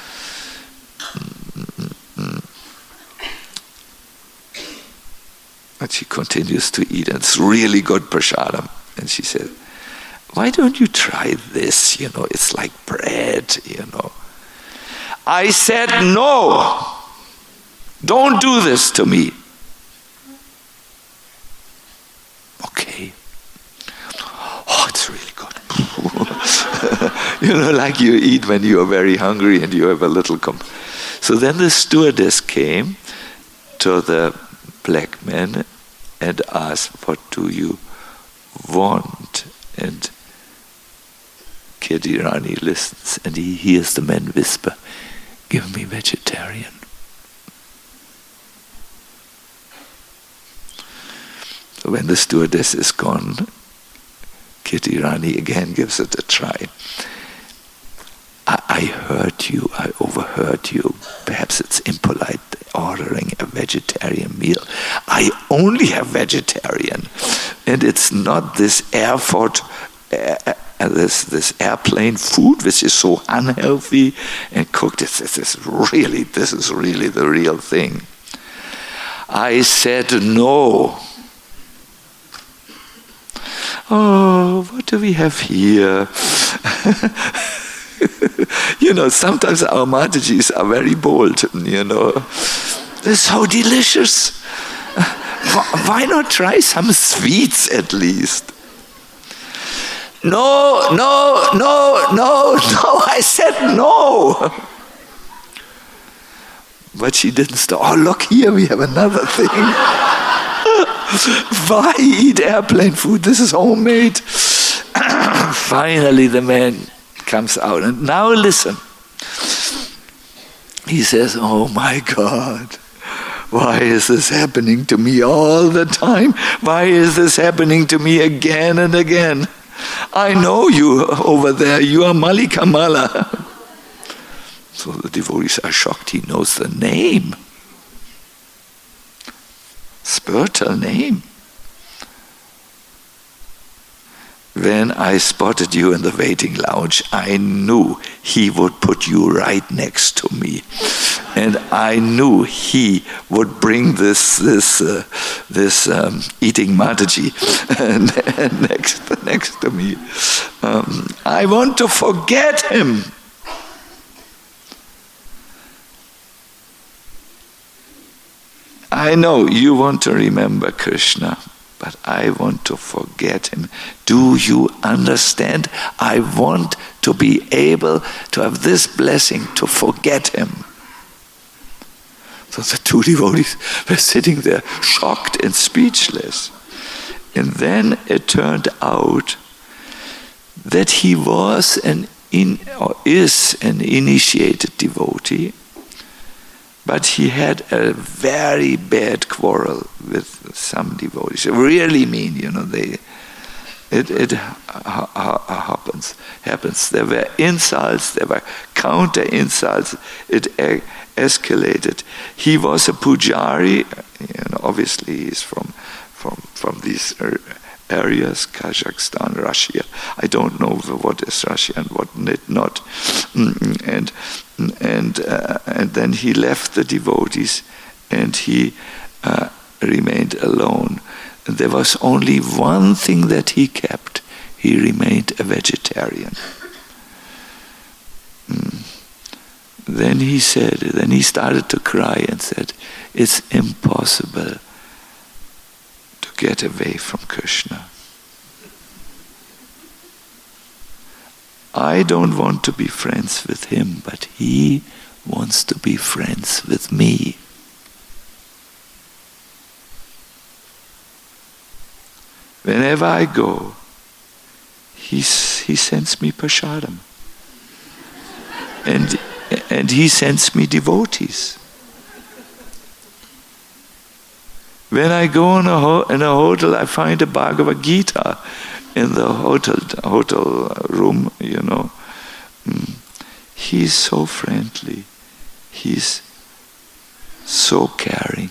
and she continues to eat, and it's really good prasadam. And she said, why don't you try this? You know, it's like bread, you know. I said, no. Don't do this to me. Okay. Oh, it's really good. You know, like you eat when you are very hungry and you have a little comp. So then the stewardess came to the black man and asks, what do you want? And Kirti Rani listens and he hears the man whisper, give me vegetarian. So when the stewardess is gone, Kirti Rani again gives it a try. I, I heard you, I overheard you. Perhaps it's impolite ordering a vegetarian meal. I only have vegetarian. And it's not this airport, uh, uh, this, this airplane food which is so unhealthy and cooked. It's, it's, it's really, this is really the real thing. I said no. Oh, what do we have here? You know, sometimes our Matajis are very bold, you know. They're so delicious. Why not try some sweets at least? No, no, no, no, no, I said no. But she didn't stop. Oh, look here, we have another thing. Why eat airplane food? This is homemade. Finally, the man comes out. And now listen. He says, oh my God, why is this happening to me all the time? Why is this happening to me again and again? I know you over there. You are Malika Mala. So the devotees are shocked. He knows the name. Spiritual name. When I spotted you in the waiting lounge, I knew he would put you right next to me. And I knew he would bring this this uh, this um, eating Mataji next, next to me. Um, I want to forget him. I know you want to remember Krishna, but I want to forget him. Do you understand? I want to be able to have this blessing to forget him. So the two devotees were sitting there shocked and speechless. And then it turned out that he was an in, or is an initiated devotee, but he had a very bad quarrel with some devotees. Really mean, you know, they, it, it ha- ha- happens, happens. There were insults, there were counter insults, it e- escalated. He was a pujari, you know, obviously he's from, from, from these areas, Kazakhstan, Russia. I don't know what is Russia and what not. And and uh, and then he left the devotees and he uh, remained alone. And there was only one thing that he kept. He remained a vegetarian. Mm. Then he said, then he started to cry and said, it's impossible to get away from Krishna. I don't want to be friends with him, but he wants to be friends with me. Whenever I go, he, he sends me prasadam. And, and he sends me devotees. When I go in a, ho- in a hotel, I find a Bhagavad Gita in the hotel hotel room, you know. Mm. He's so friendly. He's so caring.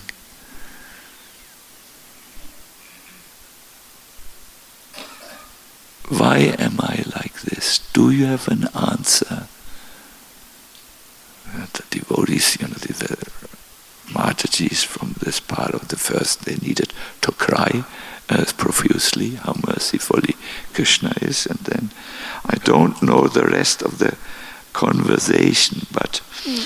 Why am I like this? Do you have an answer? Uh, the devotees, you know, the, the Matajis from this part of the first, they needed to cry uh, profusely how mercifully Krishna is, and then I don't know the rest of the conversation, but mm.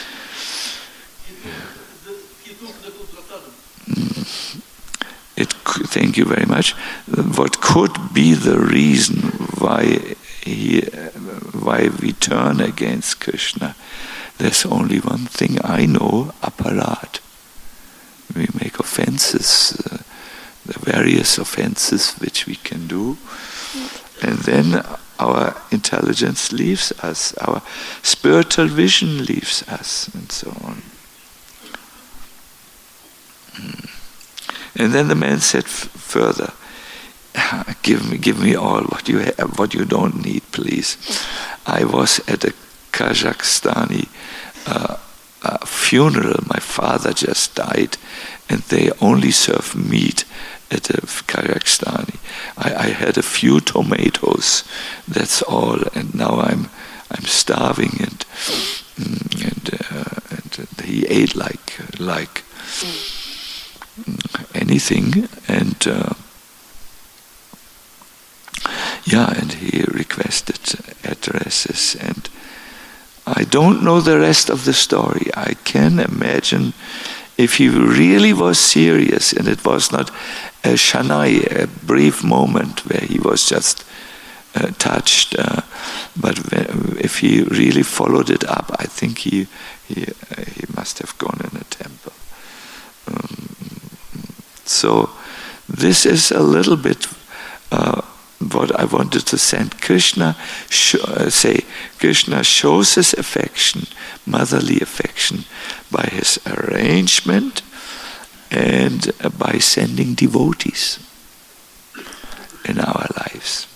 it. Thank you very much. What could be the reason why he, why we turn against Krishna? There's only one thing I know: aparad. We make offenses. Uh, the various offenses which we can do. And then our intelligence leaves us, our spiritual vision leaves us, and so on. And then the man said f- further, give me, give me all what you have, what you don't need, please. I was at a Kazakhstani uh, uh, funeral. My father just died, and they only serve meat at the Kazakhstani. I, I had a few tomatoes, that's all, and now I'm I'm starving, and and, uh, and he ate like like anything, and uh, yeah, and he requested addresses, and I don't know the rest of the story. I can imagine if he really was serious, and it was not a shanai, a brief moment where he was just uh, touched, uh, but if he really followed it up, I think he he, uh, he must have gone in a temple. Um, so this is a little bit uh, what I wanted to send. Krishna sh- uh, say Krishna shows his affection, motherly affection, by his arrangement and uh, by sending devotees in our lives.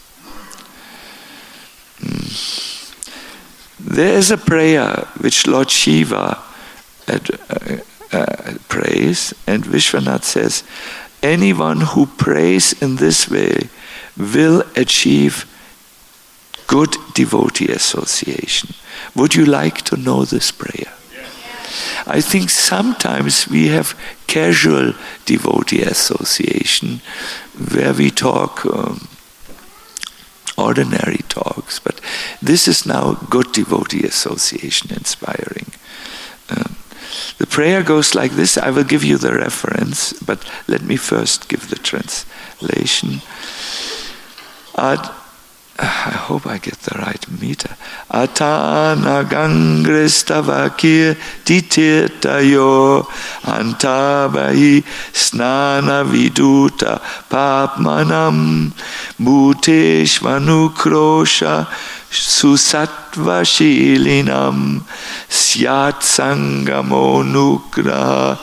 Mm. There is a prayer which Lord Shiva at, uh, uh, prays, and Vishwanath says, anyone who prays in this way will achieve good devotee association. Would you like to know this prayer? Yes. I think sometimes we have casual devotee association where we talk um, ordinary talks, but this is now good devotee association, inspiring. Um, the prayer goes like this. I will give you the reference, but let me first give the translation. Ad, I hope I get the right meter. Atana gangrestavakir titirtayo antabahi snana viduta papmanam bhuteshvanukrosha susatva shilinam syat sangamo nugraha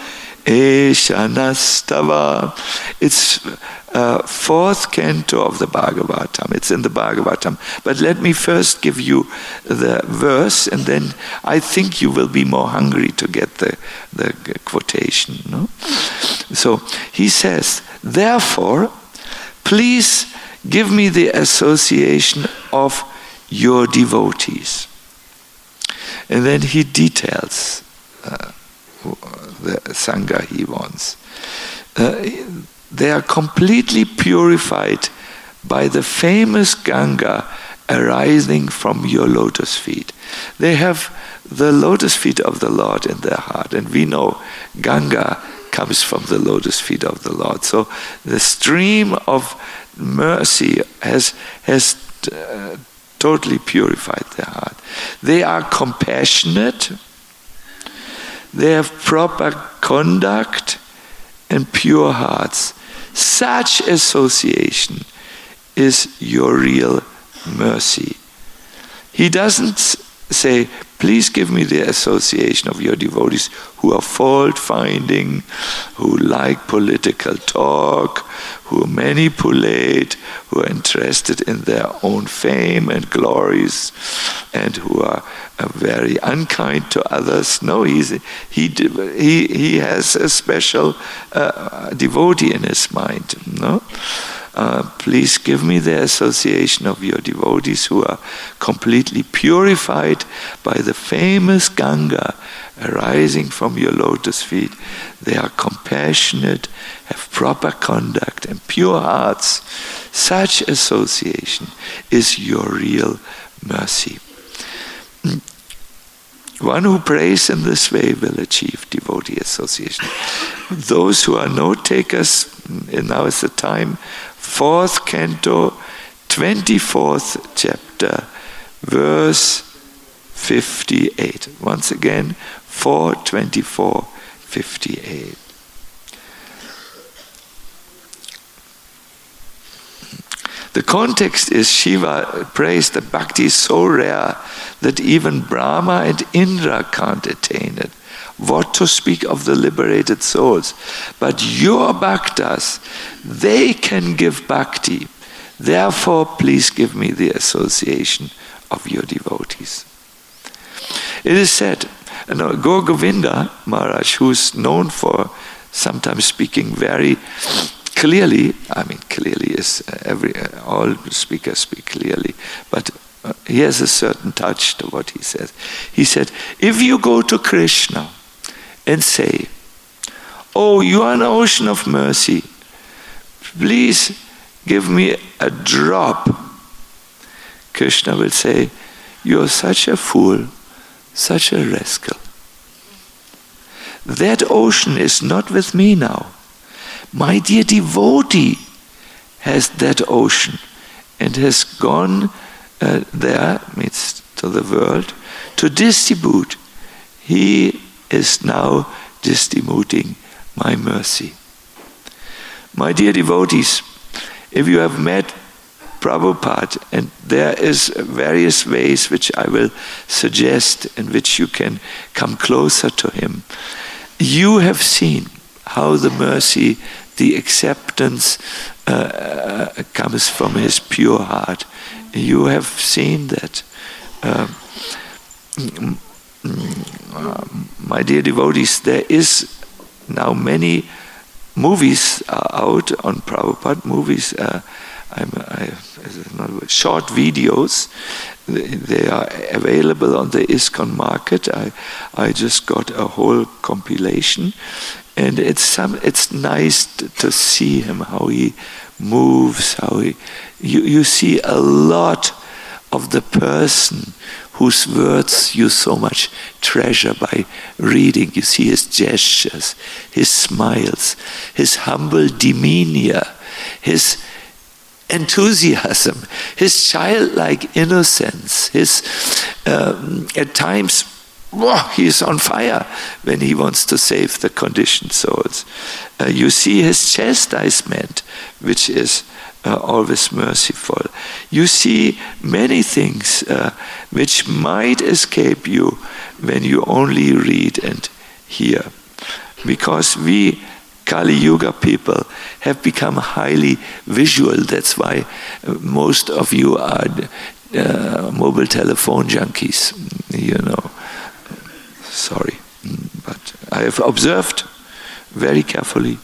eshanastava. It's uh, fourth canto of the Bhagavatam. It's in the Bhagavatam. But let me first give you the verse, and then I think you will be more hungry to get the, the quotation. No? So he says, therefore, please give me the association of your devotees. And then he details uh, the Sangha he wants. Uh, they are completely purified by the famous Ganga arising from your lotus feet. They have the lotus feet of the Lord in their heart, and we know Ganga comes from the lotus feet of the Lord. So the stream of mercy has has uh, totally purified their heart. They are compassionate. They have proper conduct and pure hearts. Such association is your real mercy. He doesn't say, please give me the association of your devotees who are fault-finding, who like political talk, who manipulate, who are interested in their own fame and glories, and who are uh, very unkind to others. No, he's, he he he has a special uh, devotee in his mind. No. Uh, please give me the association of your devotees who are completely purified by the famous Ganga arising from your lotus feet. They are compassionate, have proper conduct and pure hearts. Such association is your real mercy. One who prays in this way will achieve devotee association. Those who are note takers, and now is the time, fourth canto, twenty-fourth chapter, verse fifty-eight. Once again, four twenty-four fifty-eight. The context is Shiva prays that bhakti is so rare that even Brahma and Indra can't attain it. What to speak of the liberated souls? But your bhaktas, they can give bhakti. Therefore, please give me the association of your devotees. It is said, you know, Gaur Govinda Maharaj, who's known for sometimes speaking very clearly, I mean clearly is every, all speakers speak clearly, but uh, he has a certain touch to what he says. He said, if you go to Krishna and say, oh, you are an ocean of mercy, please give me a drop, Krishna will say, you're such a fool, such a rascal. That ocean is not with me now. My dear devotee has that ocean and has gone uh, there, means to the world, to distribute. He is now distributing my mercy. My dear devotees, if you have met Prabhupada, and there is various ways which I will suggest in which you can come closer to him, you have seen how the mercy, the acceptance uh, comes from his pure heart. You have seen that. Uh, my dear devotees, there is now many movies are out on Prabhupada, movies, uh, I'm, I, short videos. They are available on the ISKCON market. I, I just got a whole compilation, and it's some. It's nice to see him, how he moves, how he. You, you see a lot of the person whose words you so much treasure by reading. You see his gestures, his smiles, his humble demeanor, his enthusiasm, his childlike innocence, his um, at times oh, he is on fire when he wants to save the conditioned souls. Uh, you see his chastisement, which is uh, always merciful. You see many things uh, which might escape you when you only read and hear, because we Kali Yuga people have become highly visual. That's why most of you are uh, mobile telephone junkies, you know. Sorry, but I have observed very carefully.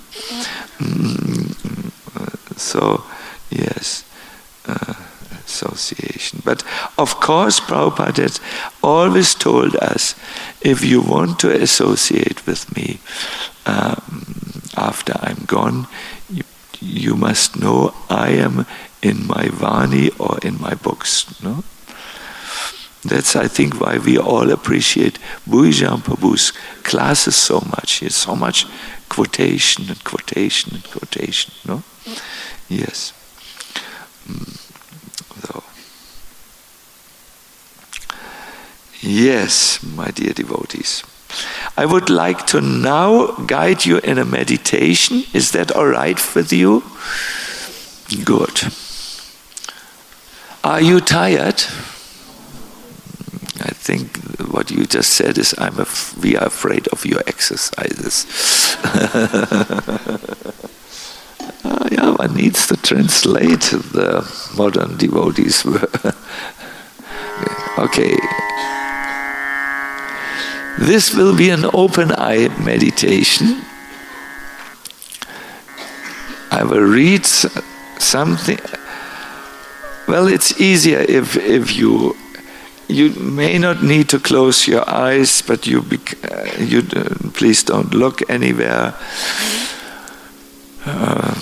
So, yes, uh, association. But of course, Prabhupada has always told us, if you want to associate with me, um, after I'm gone, you, you must know I am in my Vani or in my books. No? That's, I think, why we all appreciate Bhuijan Prabhu's classes so much. There's so much quotation and quotation and quotation. No? Yes. Mm. So. Yes, my dear devotees. I would like to now guide you in a meditation. Is that all right with you? Good. Are you tired? I think what you just said is I'm af- we are afraid of your exercises. uh, yeah, one needs to translate the modern devotees. Okay. This will be an open eye meditation. I will read something. Well, it's easier if if you you may not need to close your eyes, but you bec- uh, you uh, please don't look anywhere. Uh,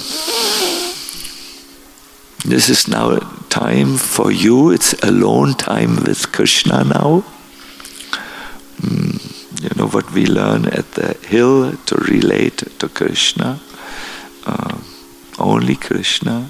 this is now time for you. It's alone time with Krishna now. Mm, you know what we learn at the hill to relate to Krishna. Uh, only Krishna.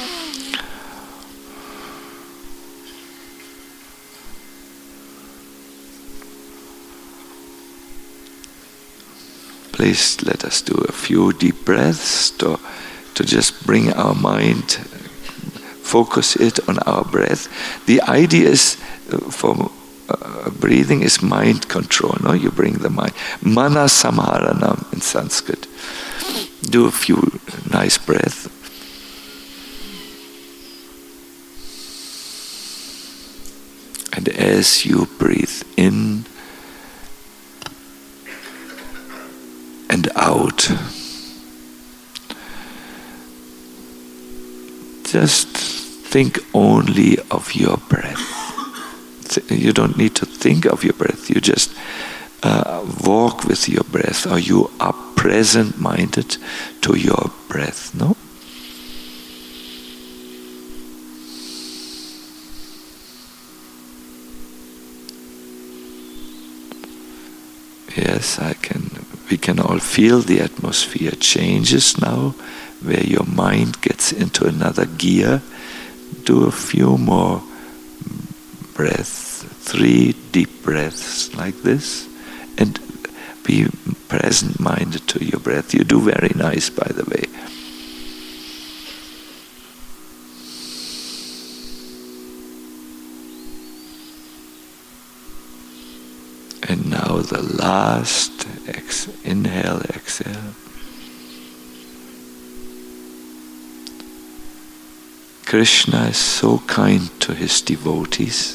Please let us do a few deep breaths to, to just bring our mind focus it on our breath. The idea is uh, for uh, breathing is mind control. No, you bring the mind. Mana samharanam in Sanskrit. Do a few nice breaths. And as you breathe in and out, just think only of your breath. You don't need to think of your breath. You just uh, walk with your breath, or you are present-minded to your breath. No? Yes, I can. We can all feel the atmosphere changes now, where your mind gets into another gear. Do a few more breaths, three deep breaths like this, and be present-minded to your breath. You do very nice, by the way. And now the last ex- inhale, exhale. Krishna is so kind to his devotees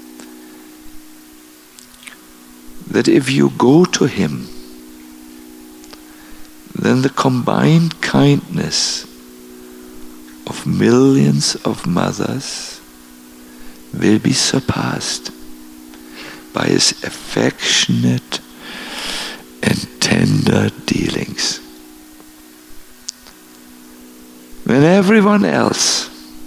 that if you go to him, then the combined kindness of millions of mothers will be surpassed by his affectionate and tender dealings. When everyone else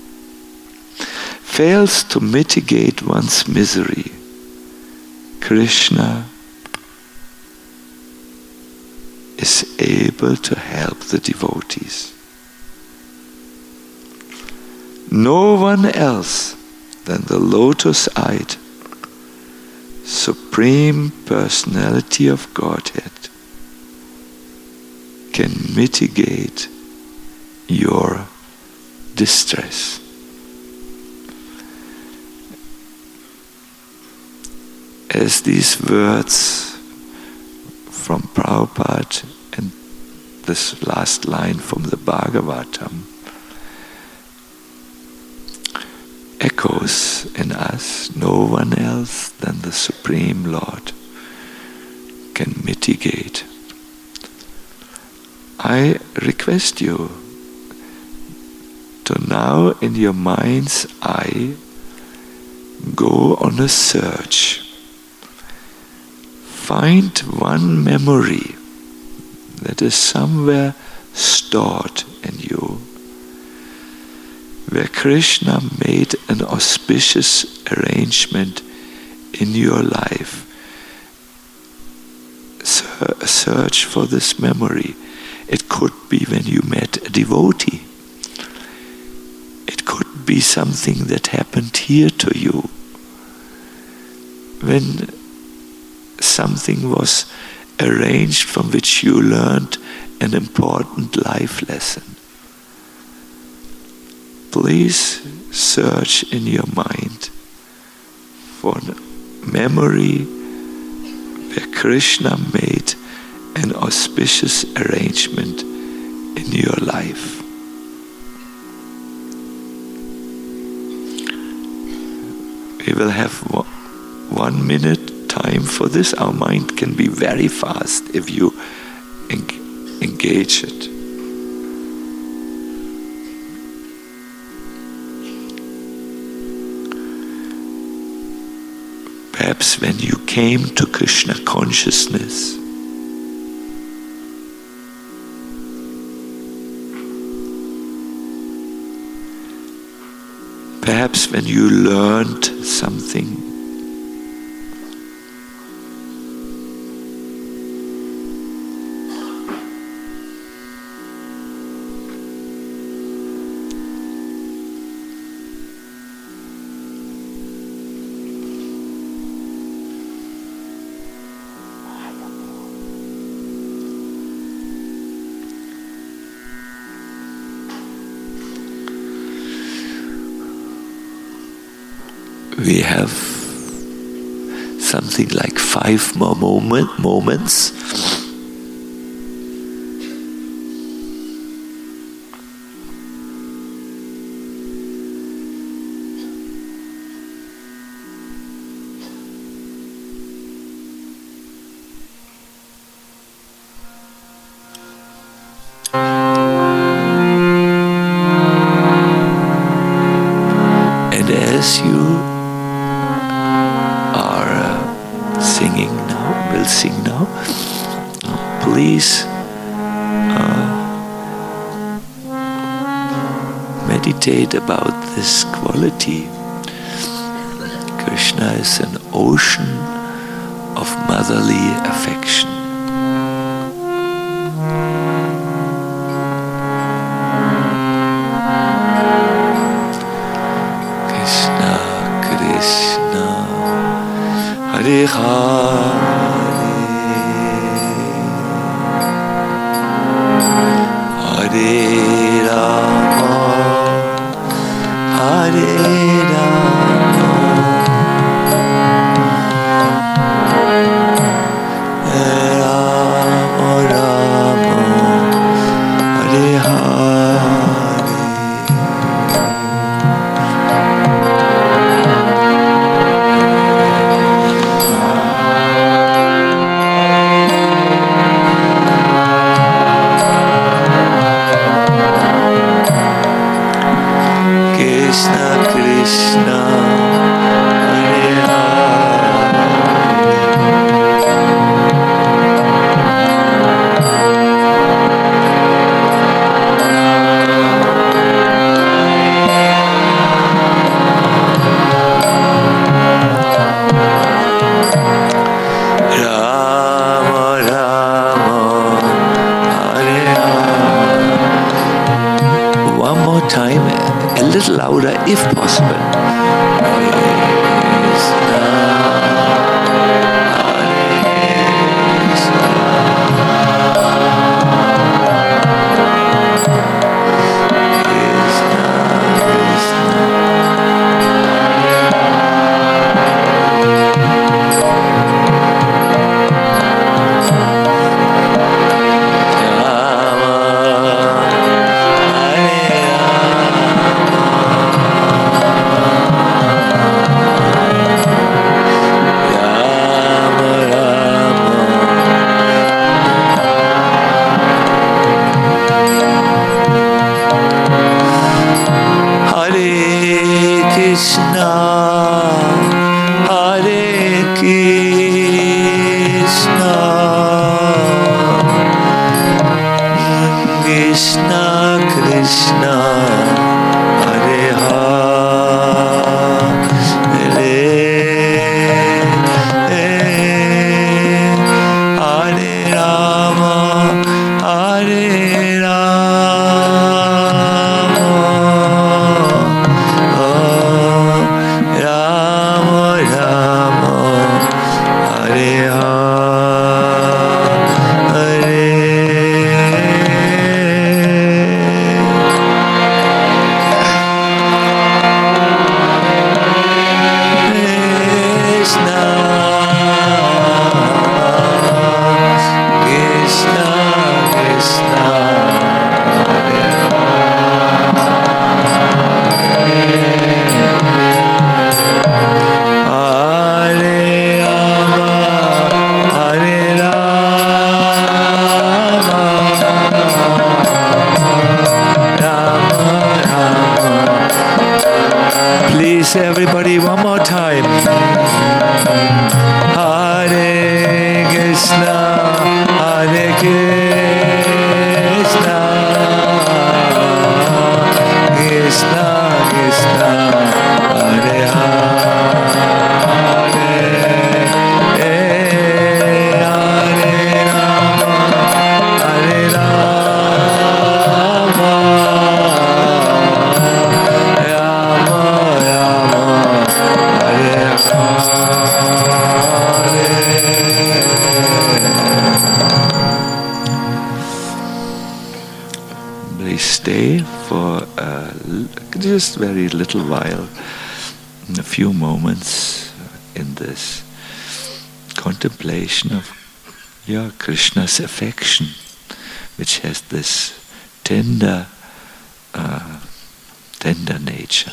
fails to mitigate one's misery, Krishna is able to help the devotees. No one else than the lotus-eyed Supreme Personality of Godhead can mitigate your distress. As these words from Prabhupada and this last line from the Bhagavatam echoes in us, no one else than the Supreme Lord can mitigate. I request you to now in your mind's eye go on a search. Find one memory that is somewhere stored in you, where Krishna made an auspicious arrangement in your life. Search for this memory. It could be when you met a devotee. It could be something that happened here to you, when something was arranged from which you learned an important life lesson. Please search in your mind for a memory where Krishna made an auspicious arrangement in your life. We will have one minute time for this. Our mind can be very fast if you en- engage it. Perhaps when you came to Krishna consciousness, perhaps when you learned something, We have something like five more moment, moments. And as you are uh, singing now, will sing now, please uh, meditate about this quality. Krishna is an ocean of motherly affection. Krishna, Krishna, Hare Hare, Hare Rama, Hare Rama, Rama Rama, Hare Hare. Krishna, Krishna, Hare Hare, Rama Rama, Hare Hare. One more time, a little louder if possible. Krishna, Hare Krishna, Krishna Krishna, Hare Hare, Hare Rama, Hare Rama, Rama Rama, Hare Hare. Please, everybody, one more time. Hare Krishna, Hare Krishna, Krishna Krishna, Hare Hare, Hare Rama, Hare Rama, Rama Rama, Hare Hare. Please stay for a, just very little while, a few moments in this contemplation of yeah, Krishna's affection, which has this tender, uh, tender nature.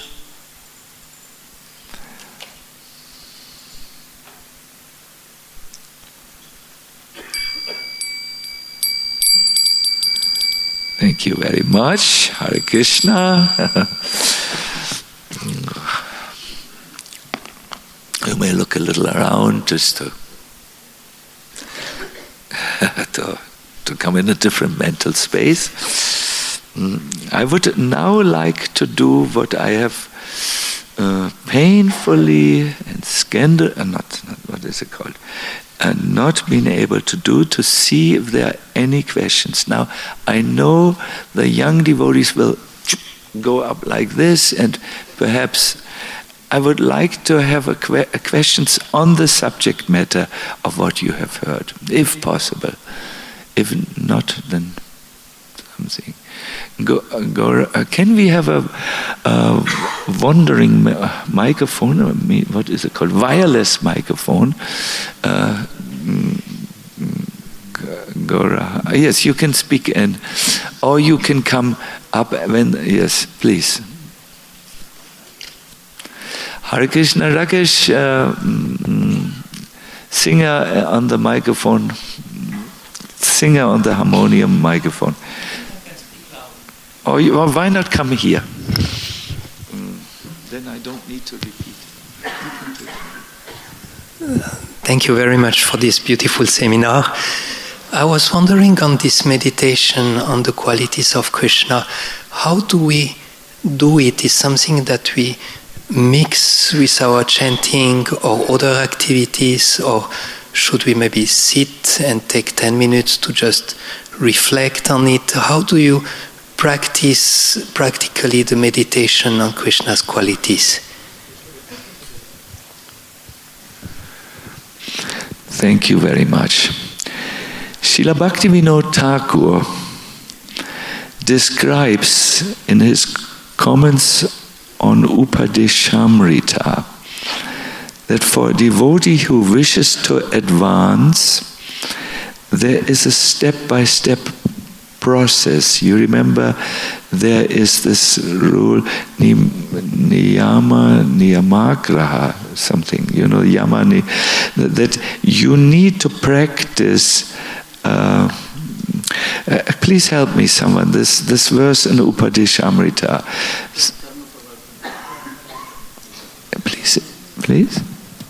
Thank you very much. Hare Krishna. You may look a little around just to, to, to come in a different mental space. I would now like to do what I have uh, painfully and scandal, uh, not, not, what is it called? And not been able to do, to see if there are any questions. Now, I know the young devotees will go up like this, and perhaps I would like to have a que- a questions on the subject matter of what you have heard, if possible. If not, then something. Go, uh, go, uh, can we have a, a wandering uh, microphone, or me, what is it called? Wireless microphone. Uh, Gora. Yes, you can speak in, or you can come up when, yes, please. Hare Krishna, Rakesh, uh, singer on the microphone, singer on the harmonium microphone. Or, you, or why not come here? Then I don't need to repeat. Thank you very much for this beautiful seminar. I was wondering on this meditation on the qualities of Krishna, how do we do it? Is something that we mix with our chanting or other activities, or should we maybe sit and take ten minutes to just reflect on it? How do you practice practically the meditation on Krishna's qualities? Thank you very much. Srila Bhaktivinoda Thakur describes in his comments on Upadeshamrita that for a devotee who wishes to advance, there is a step-by-step process. You remember there is this rule, niyama, niyamagraha, something, you know, yamani, that you need to practice. Uh, uh, please help me, someone. This this verse in Upadeshamrita. Please, please.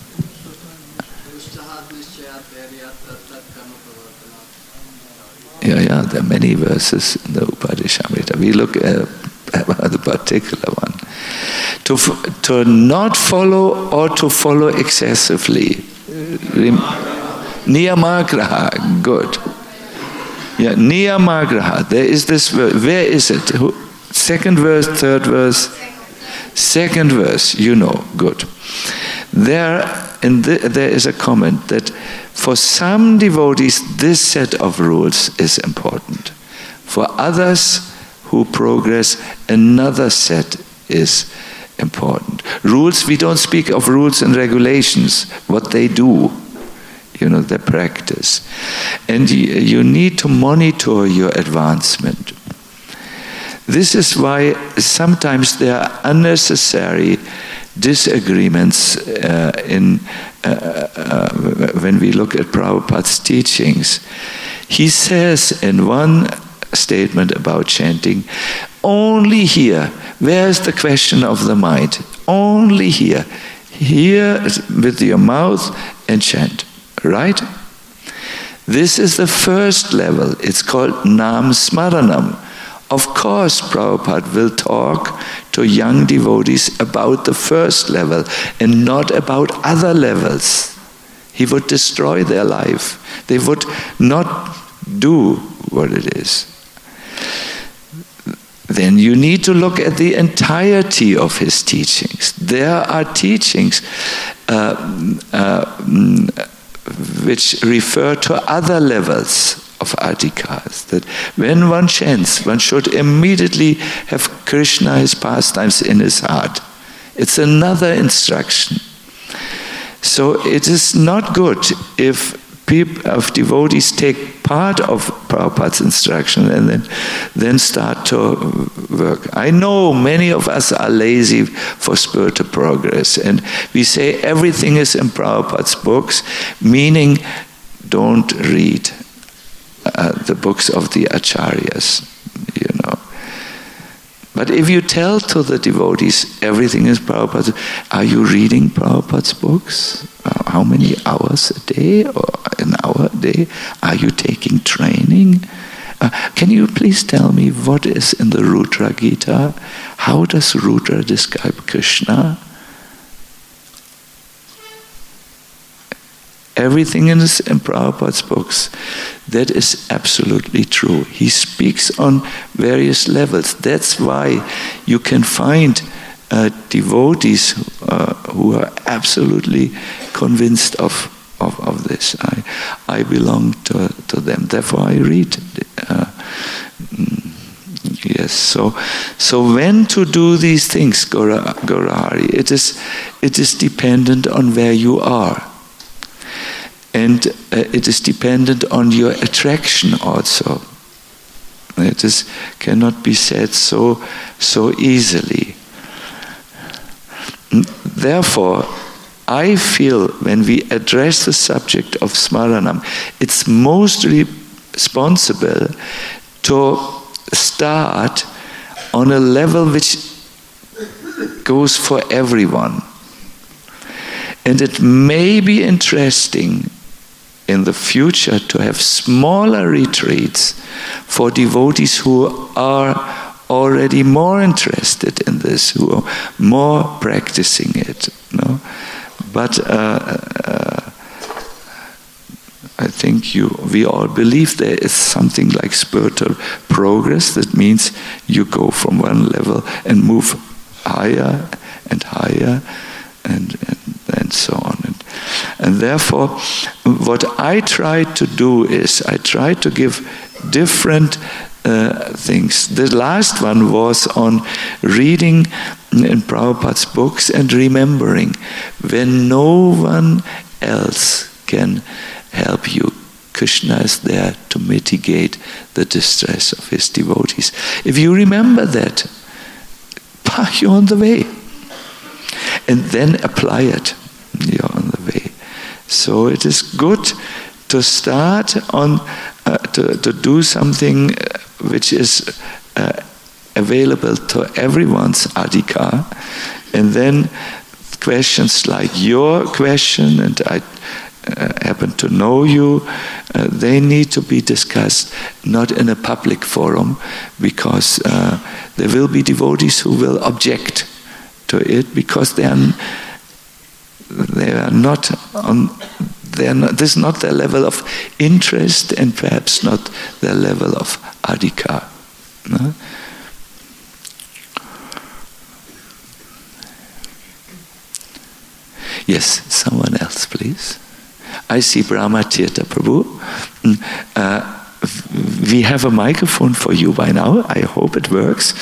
Yeah, yeah. There are many verses in the Upadeshamrita. We look at, at the particular one. To to not follow or to follow excessively. Niyamagraha, good. Yeah, Niyamagraha. There is this verse. Where is it? Second verse, third verse? Second verse, you know, good. There, in the, there is a comment that for some devotees, this set of rules is important. For others who progress, another set is important. Rules, we don't speak of rules and regulations, what they do. You know, the practice. And you, you need to monitor your advancement. This is why sometimes there are unnecessary disagreements uh, in uh, uh, when we look at Prabhupada's teachings. He says in one statement about chanting, only here, where's the question of the mind? Only here. Here with your mouth and chant. Right? This is the first level. It's called Nam Smaranam. Of course, Prabhupada will talk to young devotees about the first level and not about other levels. He would destroy their life. They would not do what it is. Then you need to look at the entirety of his teachings. There are teachings uh, uh, which refer to other levels of adhikas, that when one chants, one should immediately have Krishna, his pastimes in his heart. It's another instruction. So it is not good if people, if devotees take part of Prabhupada's instruction and then, then start to work. I know many of us are lazy for spiritual progress, and we say everything is in Prabhupada's books, meaning don't read uh, the books of the acharyas, you know. But if you tell to the devotees everything is Prabhupada's, are you reading Prabhupada's books? Uh, how many hours a day or an hour a day? Are you taking training? Uh, can you please tell me what is in the Rudra Gita? How does Rudra describe Krishna? Everything in, this, in Prabhupada's books, that is absolutely true. He speaks on various levels. That's why you can find uh, devotees uh, who are absolutely convinced of, of, of this. I, I belong to, to them. Therefore I read. Uh, yes, so so when to do these things, Gaura, Gaurahari, it is, it is dependent on where you are. And uh, it is dependent on your attraction also. It is cannot be said so so easily. Therefore, I feel when we address the subject of Smaranam, it's most responsible to start on a level which goes for everyone. And it may be interesting in the future to have smaller retreats for devotees who are already more interested in this, who are more practicing it. No? But uh, uh, I think you, we all believe there is something like spiritual progress. That means you go from one level and move higher and higher and, and, and so on. And, and therefore, what I try to do is I try to give different uh, things. The last one was on reading in Prabhupada's books and remembering when no one else can help you, Krishna is there to mitigate the distress of his devotees. If you remember that, you're on the way. And then apply it. You're on the way. So it is good to start on uh, to, to do something which is uh, available to everyone's adhikar, and then questions like your question, and I uh, happen to know you, uh, they need to be discussed not in a public forum, because uh, there will be devotees who will object to it because they are they are not on they are not, this is not their level of interest, and perhaps not their level of adhikar. No? Yes, someone else, please. I see Brahma Tirtha Prabhu. Uh, we have a microphone for you by now. I hope it works.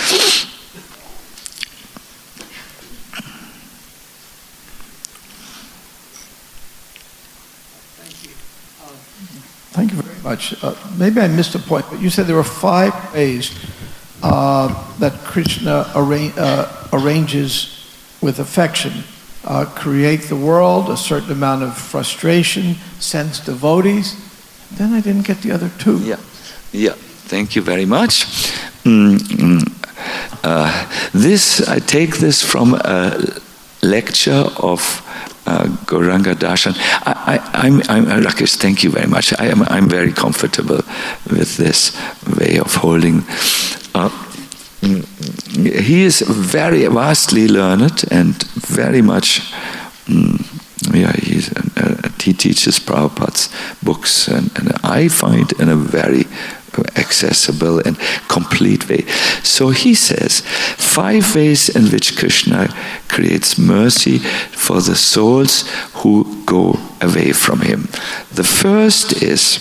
Thank you very much. Uh, maybe I missed a point, but you said there were five ways uh, that Krishna arra- uh, arranges with affection. Uh, create the world, a certain amount of frustration, sends devotees. Then I didn't get the other two. Yeah, yeah. Thank you very much. Mm, uh, this I take this from a lecture of Uh, Gauranga Darshan. I, I, I'm, I'm, Rakesh, thank you very much. I am, I'm very comfortable with this way of holding. Uh, he is very vastly learned and very much, um, yeah, he's, uh, he teaches Prabhupada's books, and, and I find in a very accessible and complete way. So he says, five ways in which Krishna creates mercy for the souls who go away from him. The first is,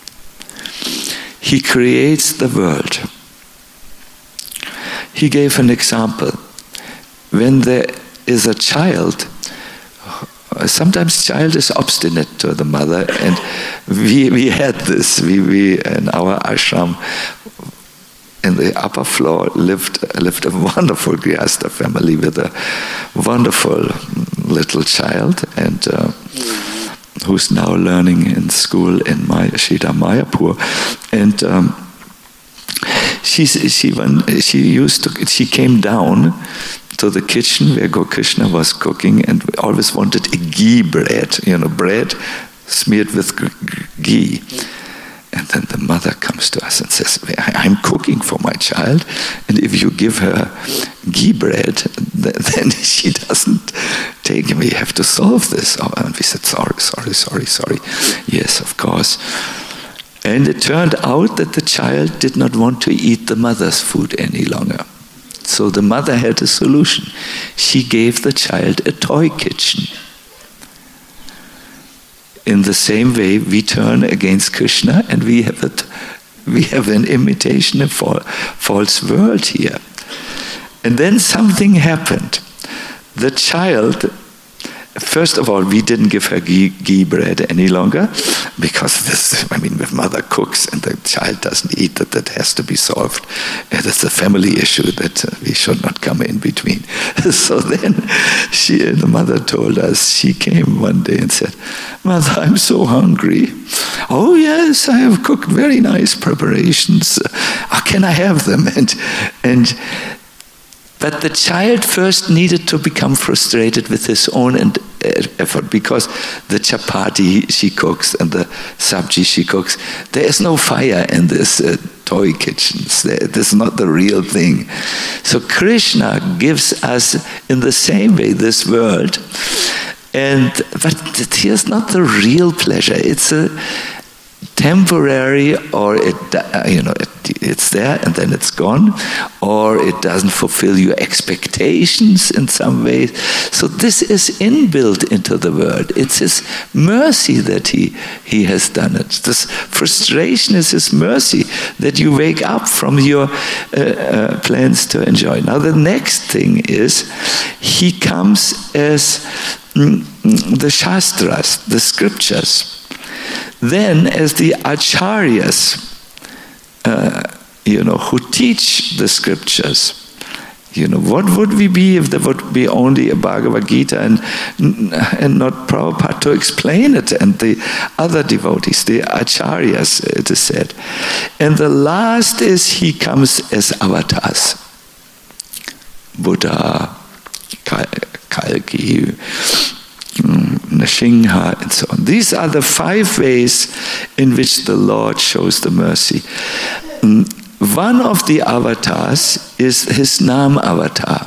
he creates the world. He gave an example. When there is a child. Sometimes child is obstinate to the mother, and we we had this. We we in our ashram in the upper floor lived lived a wonderful Grihastha family with a wonderful little child, and uh, who's now learning in school in Maya, Shida Mayapur, and. Um, She she she used to she came down to the kitchen where Gokrishna was cooking and always wanted a ghee bread, you know, bread smeared with ghee. And then the mother comes to us and says, "I'm cooking for my child, and if you give her ghee bread, then she doesn't take it. We have to solve this." And we said, "Sorry, sorry, sorry, sorry. Yes, of course." And it turned out that the child did not want to eat the mother's food any longer. So the mother had a solution. She gave the child a toy kitchen. In the same way, we turn against Krishna and we have, a, we have an imitation of false world here. And then something happened. The child... First of all, we didn't give her ghee, ghee bread any longer because this, I mean, if mother cooks and the child doesn't eat it, that has to be solved. That's a family issue that uh, we should not come in between. So then she, the mother told us, she came one day and said, "Mother, I'm so hungry." "Oh yes, I have cooked very nice preparations. Uh, can I have them?" And, and But the child first needed to become frustrated with his own effort, because the chapati she cooks and the sabji she cooks, there is no fire in this uh, toy kitchens. This is not the real thing. So Krishna gives us in the same way this world, and but here's not the real pleasure. It's a temporary, or it, uh, you know, it, it's there and then it's gone, or it doesn't fulfill your expectations in some ways. So this is inbuilt into the world. It's His mercy that He He has done it. This frustration is His mercy that you wake up from your uh, uh, plans to enjoy. Now the next thing is, He comes as mm, the Shastras, the scriptures. Then as the acharyas, uh, you know, who teach the scriptures. You know, what would we be if there would be only a Bhagavad Gita and, and not Prabhupada to explain it, and the other devotees, the acharyas, it is said. And the last is He comes as avatars. Buddha, Kalki, Nrsimha, and so on. These are the five ways in which the Lord shows the mercy. One of the avatars is His Nam avatar,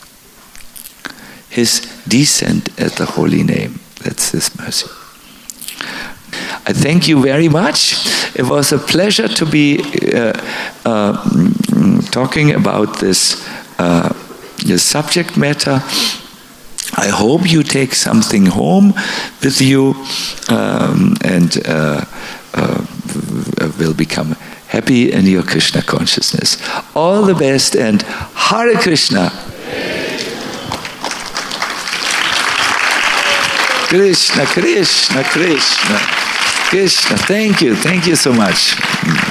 His descent at the holy name. That's His mercy. I thank you very much. It was a pleasure to be uh, uh, talking about this, uh, this subject matter. I hope you take something home with you um, and uh, uh, will become happy in your Krishna consciousness. All the best, and Hare Krishna. Krishna, Krishna, Krishna, Krishna. Thank you, thank you so much.